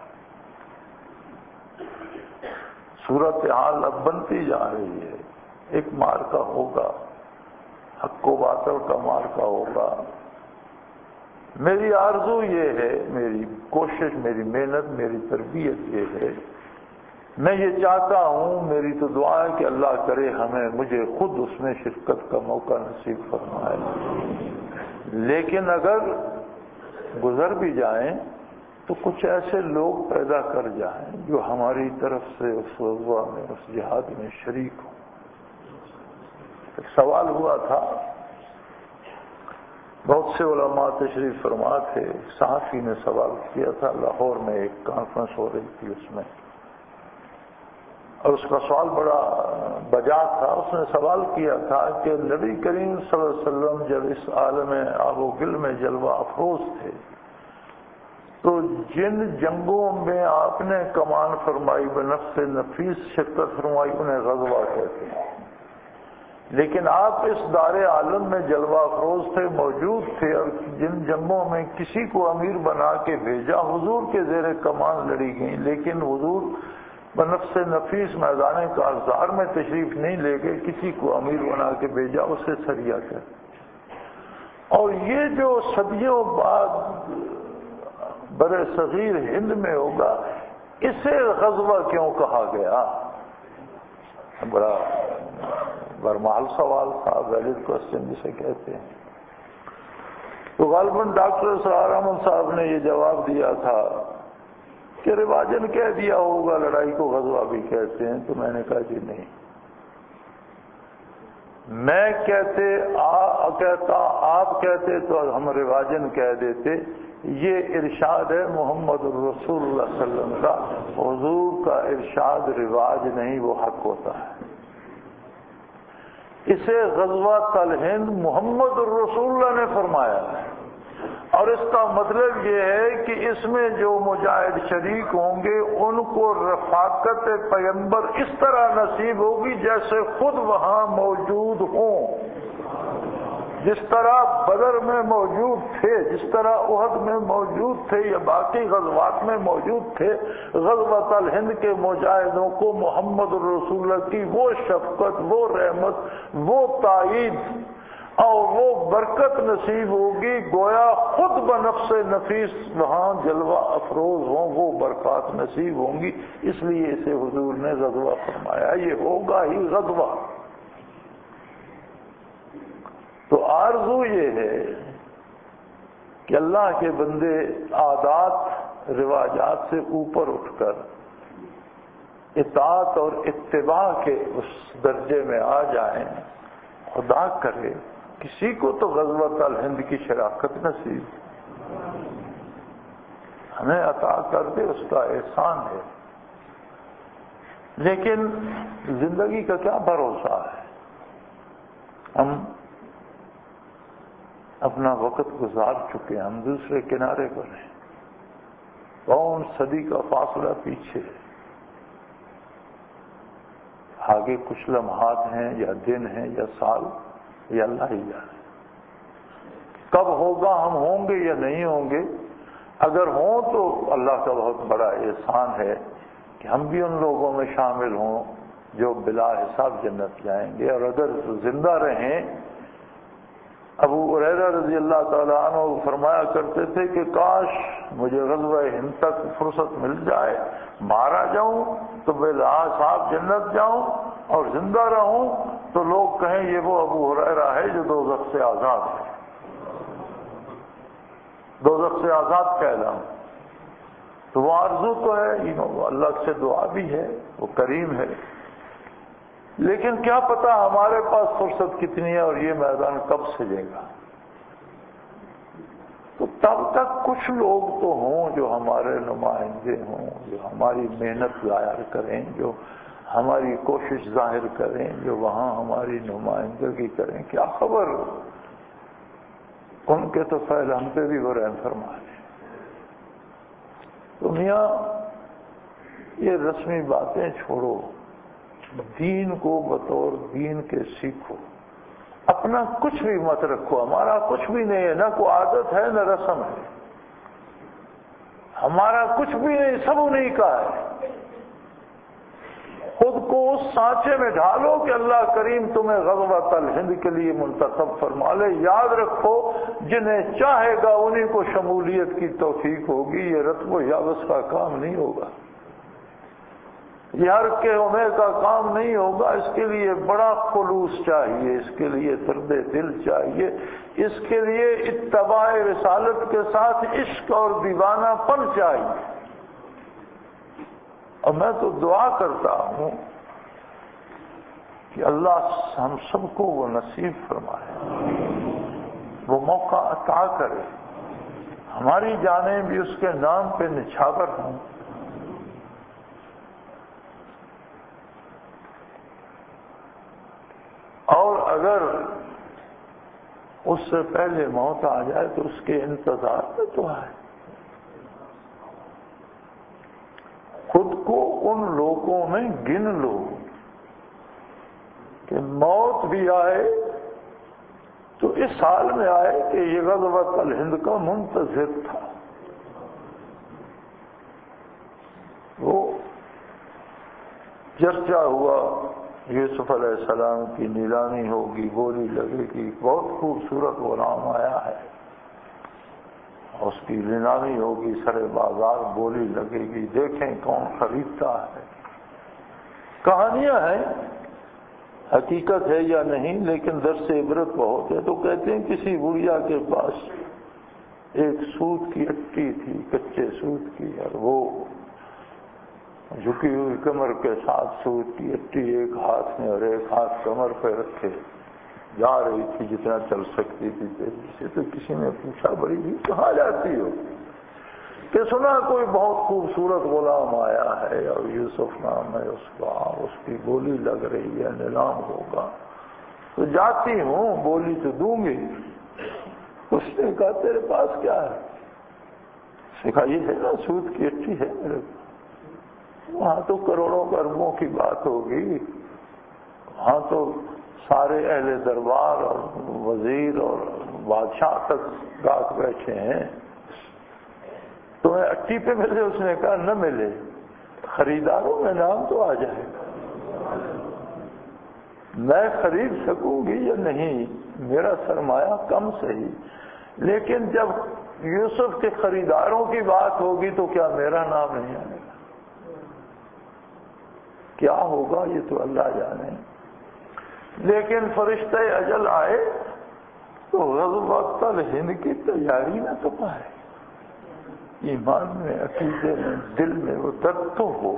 صورتحال اب بنتی جا رہی ہے، ایک مارکا ہوگا، حق و باطل کا مارکا ہوگا۔ میری آرزو یہ ہے، میری کوشش، میری محنت، میری تربیت یہ ہے، میں یہ چاہتا ہوں، میری تو دعا ہے کہ اللہ کرے ہمیں مجھے خود اس میں شرکت کا موقع نصیب فرمائے، لیکن اگر گزر بھی جائیں تو کچھ ایسے لوگ پیدا کر جائیں جو ہماری طرف سے اس غزوہ میں، اس جہاد میں شریک ہوں۔ ایک سوال ہوا تھا، بہت سے علماء تشریف فرما تھے، صحافی نے سوال کیا تھا، لاہور میں ایک کانفرنس ہو رہی تھی اس میں، اور اس کا سوال بڑا بجا تھا۔ اس نے سوال کیا تھا کہ نبی کریم صلی اللہ علیہ وسلم جب اس عالم آب و گل میں جلوہ افروز تھے تو جن جنگوں میں آپ نے کمان فرمائی، بنفس نفیس شرکت فرمائی، انہیں غزوہ کہتے ہیں، لیکن آپ اس دار عالم میں جلوہ افروز تھے، موجود تھے، اور جن جنگوں میں کسی کو امیر بنا کے بھیجا، حضور کے زیر کمان لڑی گئیں، لیکن حضور بنفس نفیس میدان کارزار میں تشریف نہیں لے گئے، کسی کو امیر بنا کے بھیجا، اسے سریہ کہتے۔ اور یہ جو صدیوں بعد بر صغیر ہند میں ہوگا، اسے غزوہ کیوں کہا گیا؟ بڑا برمحل سوال تھا، ویلڈ کوسچن جسے کہتے ہیں۔ تو غالباً ڈاکٹر اسرار احمد صاحب نے یہ جواب دیا تھا کہ رواجن کہہ دیا ہوگا لڑائی کو غزوہ بھی کہتے ہیں، تو میں نے کہا جی نہیں، میں کہتے آ کہتا آپ کہتے تو ہم رواجن کہہ دیتے۔ یہ ارشاد ہے محمد الرسول اللہ صلی اللہ علیہ وسلم کا، حضور کا ارشاد رواج نہیں، وہ حق ہوتا ہے۔ اسے غزوۃ الہند محمد الرسول اللہ نے فرمایا ہے، اور اس کا مطلب یہ ہے کہ اس میں جو مجاہد شریک ہوں گے ان کو رفاقت پیغمبر اس طرح نصیب ہوگی جیسے خود وہاں موجود ہوں، جس طرح بدر میں موجود تھے، جس طرح احد میں موجود تھے یا باقی غزوات میں موجود تھے۔ غزوۃ الہند کے مجاہدوں کو محمد الرسول اللہ کی وہ شفقت، وہ رحمت، وہ تائید اور وہ برکت نصیب ہوگی، گویا خود بنفس نفیس وہاں جلوہ افروز ہوں، وہ برکات نصیب ہوں گی، اس لیے اسے حضور نے غزوہ فرمایا، یہ ہوگا ہی غزوہ۔ تو آرزو یہ ہے کہ اللہ کے بندے عادات رواجات سے اوپر اٹھ کر اطاعت اور اتباع کے اس درجے میں آ جائیں۔ خدا کرے کسی کو تو غزوۃ الہند کی شراکت نصیب، ہمیں عطا کر دے اس کا احسان ہے، لیکن زندگی کا کیا بھروسہ ہے؟ ہم اپنا وقت گزار چکے ہیں، ہم دوسرے کنارے پر ہیں، کون صدی کا فاصلہ پیچھے ہے، آگے کچھ لمحات ہیں یا دن ہیں یا سال، یا اللہ ہی جانے کب ہوگا، ہم ہوں گے یا نہیں ہوں گے۔ اگر ہوں تو اللہ کا بہت بڑا احسان ہے کہ ہم بھی ان لوگوں میں شامل ہوں جو بلا حساب جنت جائیں گے، اور اگر زندہ رہیں، ابو ہریرہ رضی اللہ تعالیٰ عنہ فرمایا کرتے تھے کہ کاش مجھے غزوہ ہند تک فرصت مل جائے، مارا جاؤں تو بلا حساب جنت جاؤں، اور زندہ رہوں تو لوگ کہیں یہ وہ ابو ہریرہ ہے جو دوزخ سے آزاد ہے، دوزخ سے آزاد کہلاؤں۔ تو وہ آرزو تو ہے، اللہ سے دعا بھی ہے، وہ کریم ہے، لیکن کیا پتا ہمارے پاس فرصت کتنی ہے اور یہ میدان کب سجے گا۔ تو تب تک کچھ لوگ تو ہوں جو ہمارے نمائندے ہوں، جو ہماری محنت ظاہر کریں، جو ہماری کوشش ظاہر کریں، جو وہاں ہماری نمائندگی کریں، کیا خبر ان کے تو فیض ہم پہ بھی وہ رحم فرما دیں۔ تو میاں یہ رسمی باتیں چھوڑو، دین کو بطور دین کے سیکھو، اپنا کچھ بھی مت رکھو، ہمارا کچھ بھی نہیں ہے، نہ کوئی عادت ہے نہ رسم ہے، ہمارا کچھ بھی نہیں، سب انہیں کا ہے۔ خود کو اس سانچے میں ڈھالو کہ اللہ کریم تمہیں غزوۃ الہند کے لیے منتخب فرما لے۔ یاد رکھو جنہیں چاہے گا انہیں کو شمولیت کی توفیق ہوگی، یہ رتب و یابس کا کام نہیں ہوگا، یہ ہر کے ہونے کا کام نہیں ہوگا، اس کے لیے بڑا خلوص چاہیے، اس کے لیے درد دل چاہیے، اس کے لیے اتباع رسالت کے ساتھ عشق اور دیوانہ پن چاہیے۔ اور میں تو دعا کرتا ہوں کہ اللہ ہم سب کو وہ نصیب فرمائے، وہ موقع عطا کرے، ہماری جانیں بھی اس کے نام پہ نچھاور ہوں۔ اور اگر اس سے پہلے موت آ جائے تو اس کے انتظار میں تو ہے، خود کو ان لوگوں میں گن لو کہ موت بھی آئے تو اس حال میں آئے کہ یہ غزوۃ الہند کا منتظر تھا، وہ چرچا ہوا یوسف علیہ السلام کی نیلامی ہوگی، بولی لگے گی، بہت خوبصورت غلام آیا ہے، اس کی نیلامی ہوگی، سرے بازار بولی لگے گی، دیکھیں کون خریدتا ہے۔ کہانیاں ہیں، حقیقت ہے یا نہیں، لیکن درس عبرت بہت ہے۔ تو کہتے ہیں کسی بڑھیا کے پاس ایک سوت کی اٹی تھی، کچے سوت کی، اور وہ جھکی ہوئی کمر کے ساتھ سوت کی اٹی ایک ہاتھ میں اور ایک ہاتھ کمر پہ رکھے جا رہی تھی جتنا چل سکتی تھی تیزی سے۔ تو کسی نے پوچھا بڑی بھی کہاں جاتی ہو؟ کہ سنا کوئی بہت خوبصورت غلام آیا ہے اور یوسف نام ہے اس کا، اس کی بولی لگ رہی ہے، نیلام ہوگا، تو جاتی ہوں، بولی تو دوں گی۔ اس نے کہا تیرے پاس کیا ہے؟ اس نے کہا یہ ہے نا سود کی اٹھی ہے میرے پاس۔ وہاں تو کروڑوں اربوں کی بات ہوگی، وہاں تو سارے اہل دربار اور وزیر اور بادشاہ تک گاک بیٹھے ہیں، تمہیں اٹی پہ ملے؟ اس نے کہا نہ ملے، خریداروں میں نام تو آ جائے گا، میں خرید سکوں گی یا نہیں، میرا سرمایہ کم صحیح، لیکن جب یوسف کے خریداروں کی بات ہوگی تو کیا میرا نام نہیں آئے گا؟ کیا ہوگا یہ تو اللہ جانے۔ لیکن فرشتہ اجل آئے تو غزوۃ الہند کی تیاری نہ تو پائے، ایمان میں، عقیدے میں، دل میں وہ درد تو ہو۔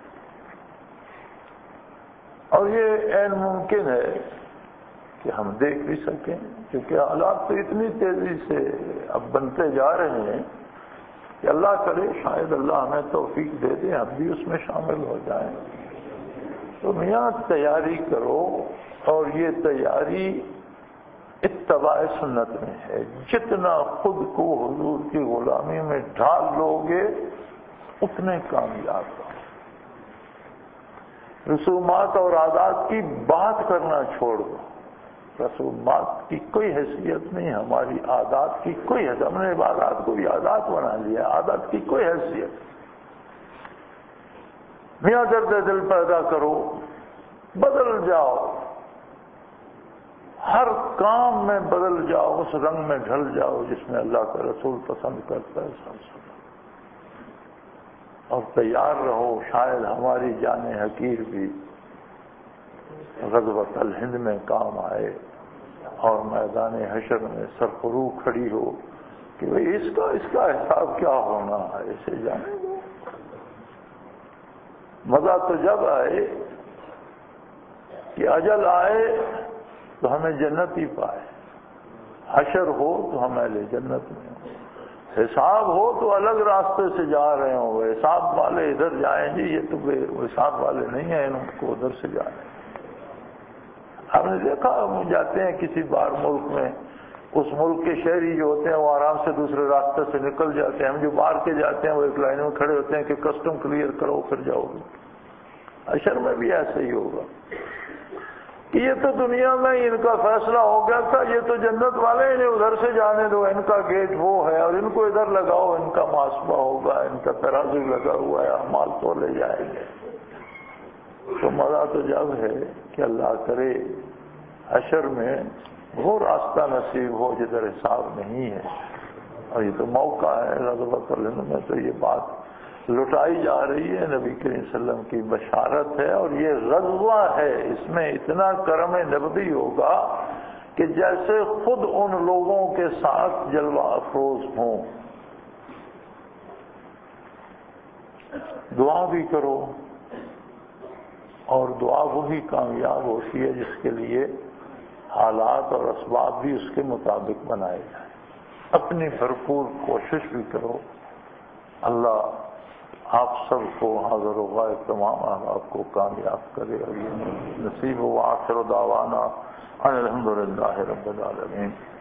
اور یہ عین ممکن ہے کہ ہم دیکھ بھی سکیں، کیونکہ حالات تو اتنی تیزی سے اب بنتے جا رہے ہیں کہ اللہ کرے شاید اللہ ہمیں توفیق دے دے ہم بھی اس میں شامل ہو جائیں۔ تو میاں تیاری کرو، اور یہ تیاری اتباع سنت میں ہے۔ جتنا خود کو حضور کی غلامی میں ڈھال لو گے اتنے کامیاب ہو۔ رسومات اور عادات کی بات کرنا چھوڑ دو، رسومات کی کوئی حیثیت نہیں، ہماری عادات کی کوئی حیثیت، ہم نے عبادات کو بھی عادات بنا لیا، عادات کی کوئی حیثیت۔ میاں درد دل پیدا کرو، بدل جاؤ، ہر کام میں بدل جاؤ، اس رنگ میں ڈھل جاؤ جس میں اللہ کا رسول پسند کرتا ہے صلی اللہ علیہ وسلم۔ اور تیار رہو، شاید ہماری جان حقیر بھی غزوۃ الہند میں کام آئے اور میدان حشر میں سرخرو کھڑی ہو کہ بھئی اس کا اس کا حساب کیا ہونا ہے، اسے جانے دو۔ مزہ تو جب آئے کہ اجل آئے تو ہمیں جنت ہی پائے، حشر ہو تو ہم اہل جنت میں ہوں، حساب ہو تو الگ راستے سے جا رہے ہوں، وہ حساب والے ادھر جائیں جی، یہ تو حساب والے نہیں ہیں، ان کو ادھر سے جانے۔ ہم نے دیکھا ہم جاتے ہیں کسی بار ملک میں، اس ملک کے شہری جو ہوتے ہیں وہ آرام سے دوسرے راستے سے نکل جاتے ہیں، ہم جو باہر کے جاتے ہیں وہ ایک لائن میں کھڑے ہوتے ہیں کہ کسٹم کلیئر کرو پھر جاؤ گے۔ حشر میں بھی ایسے ہی ہوگا کہ یہ تو دنیا میں ان کا فیصلہ ہو گیا تھا، یہ تو جنت والے، انہیں ادھر سے جانے دو، ان کا گیٹ وہ ہے، اور ان کو ادھر لگاؤ، ان کا محاسبہ ہوگا، ان کا ترازو لگا ہوا ہے، اعمال تو لے جائیں گے۔ تو مزہ تو جب ہے کہ اللہ کرے حشر میں وہ راستہ نصیب ہو جدھر حساب نہیں ہے، اور یہ تو موقع ہے غزوۃ الہند میں، تو یہ بات لٹائی جا رہی ہے، نبی کریم صلی اللہ علیہ وسلم کی بشارت ہے، اور یہ غزوہ ہے، اس میں اتنا کرم نبوی ہوگا کہ جیسے خود ان لوگوں کے ساتھ جلوہ افروز ہوں۔ دعا بھی کرو، اور دعا وہی کامیاب ہوتی ہے جس کے لیے حالات اور اسباب بھی اس کے مطابق بنائے جائیں۔ اپنی بھرپور کوشش بھی کرو۔ اللہ آپ سب کو حاضر و غائب تمام احباب کو کامیاب کرے، اور یہ نصیب و آخر دعوانا ان الحمدللہ رب العالمین۔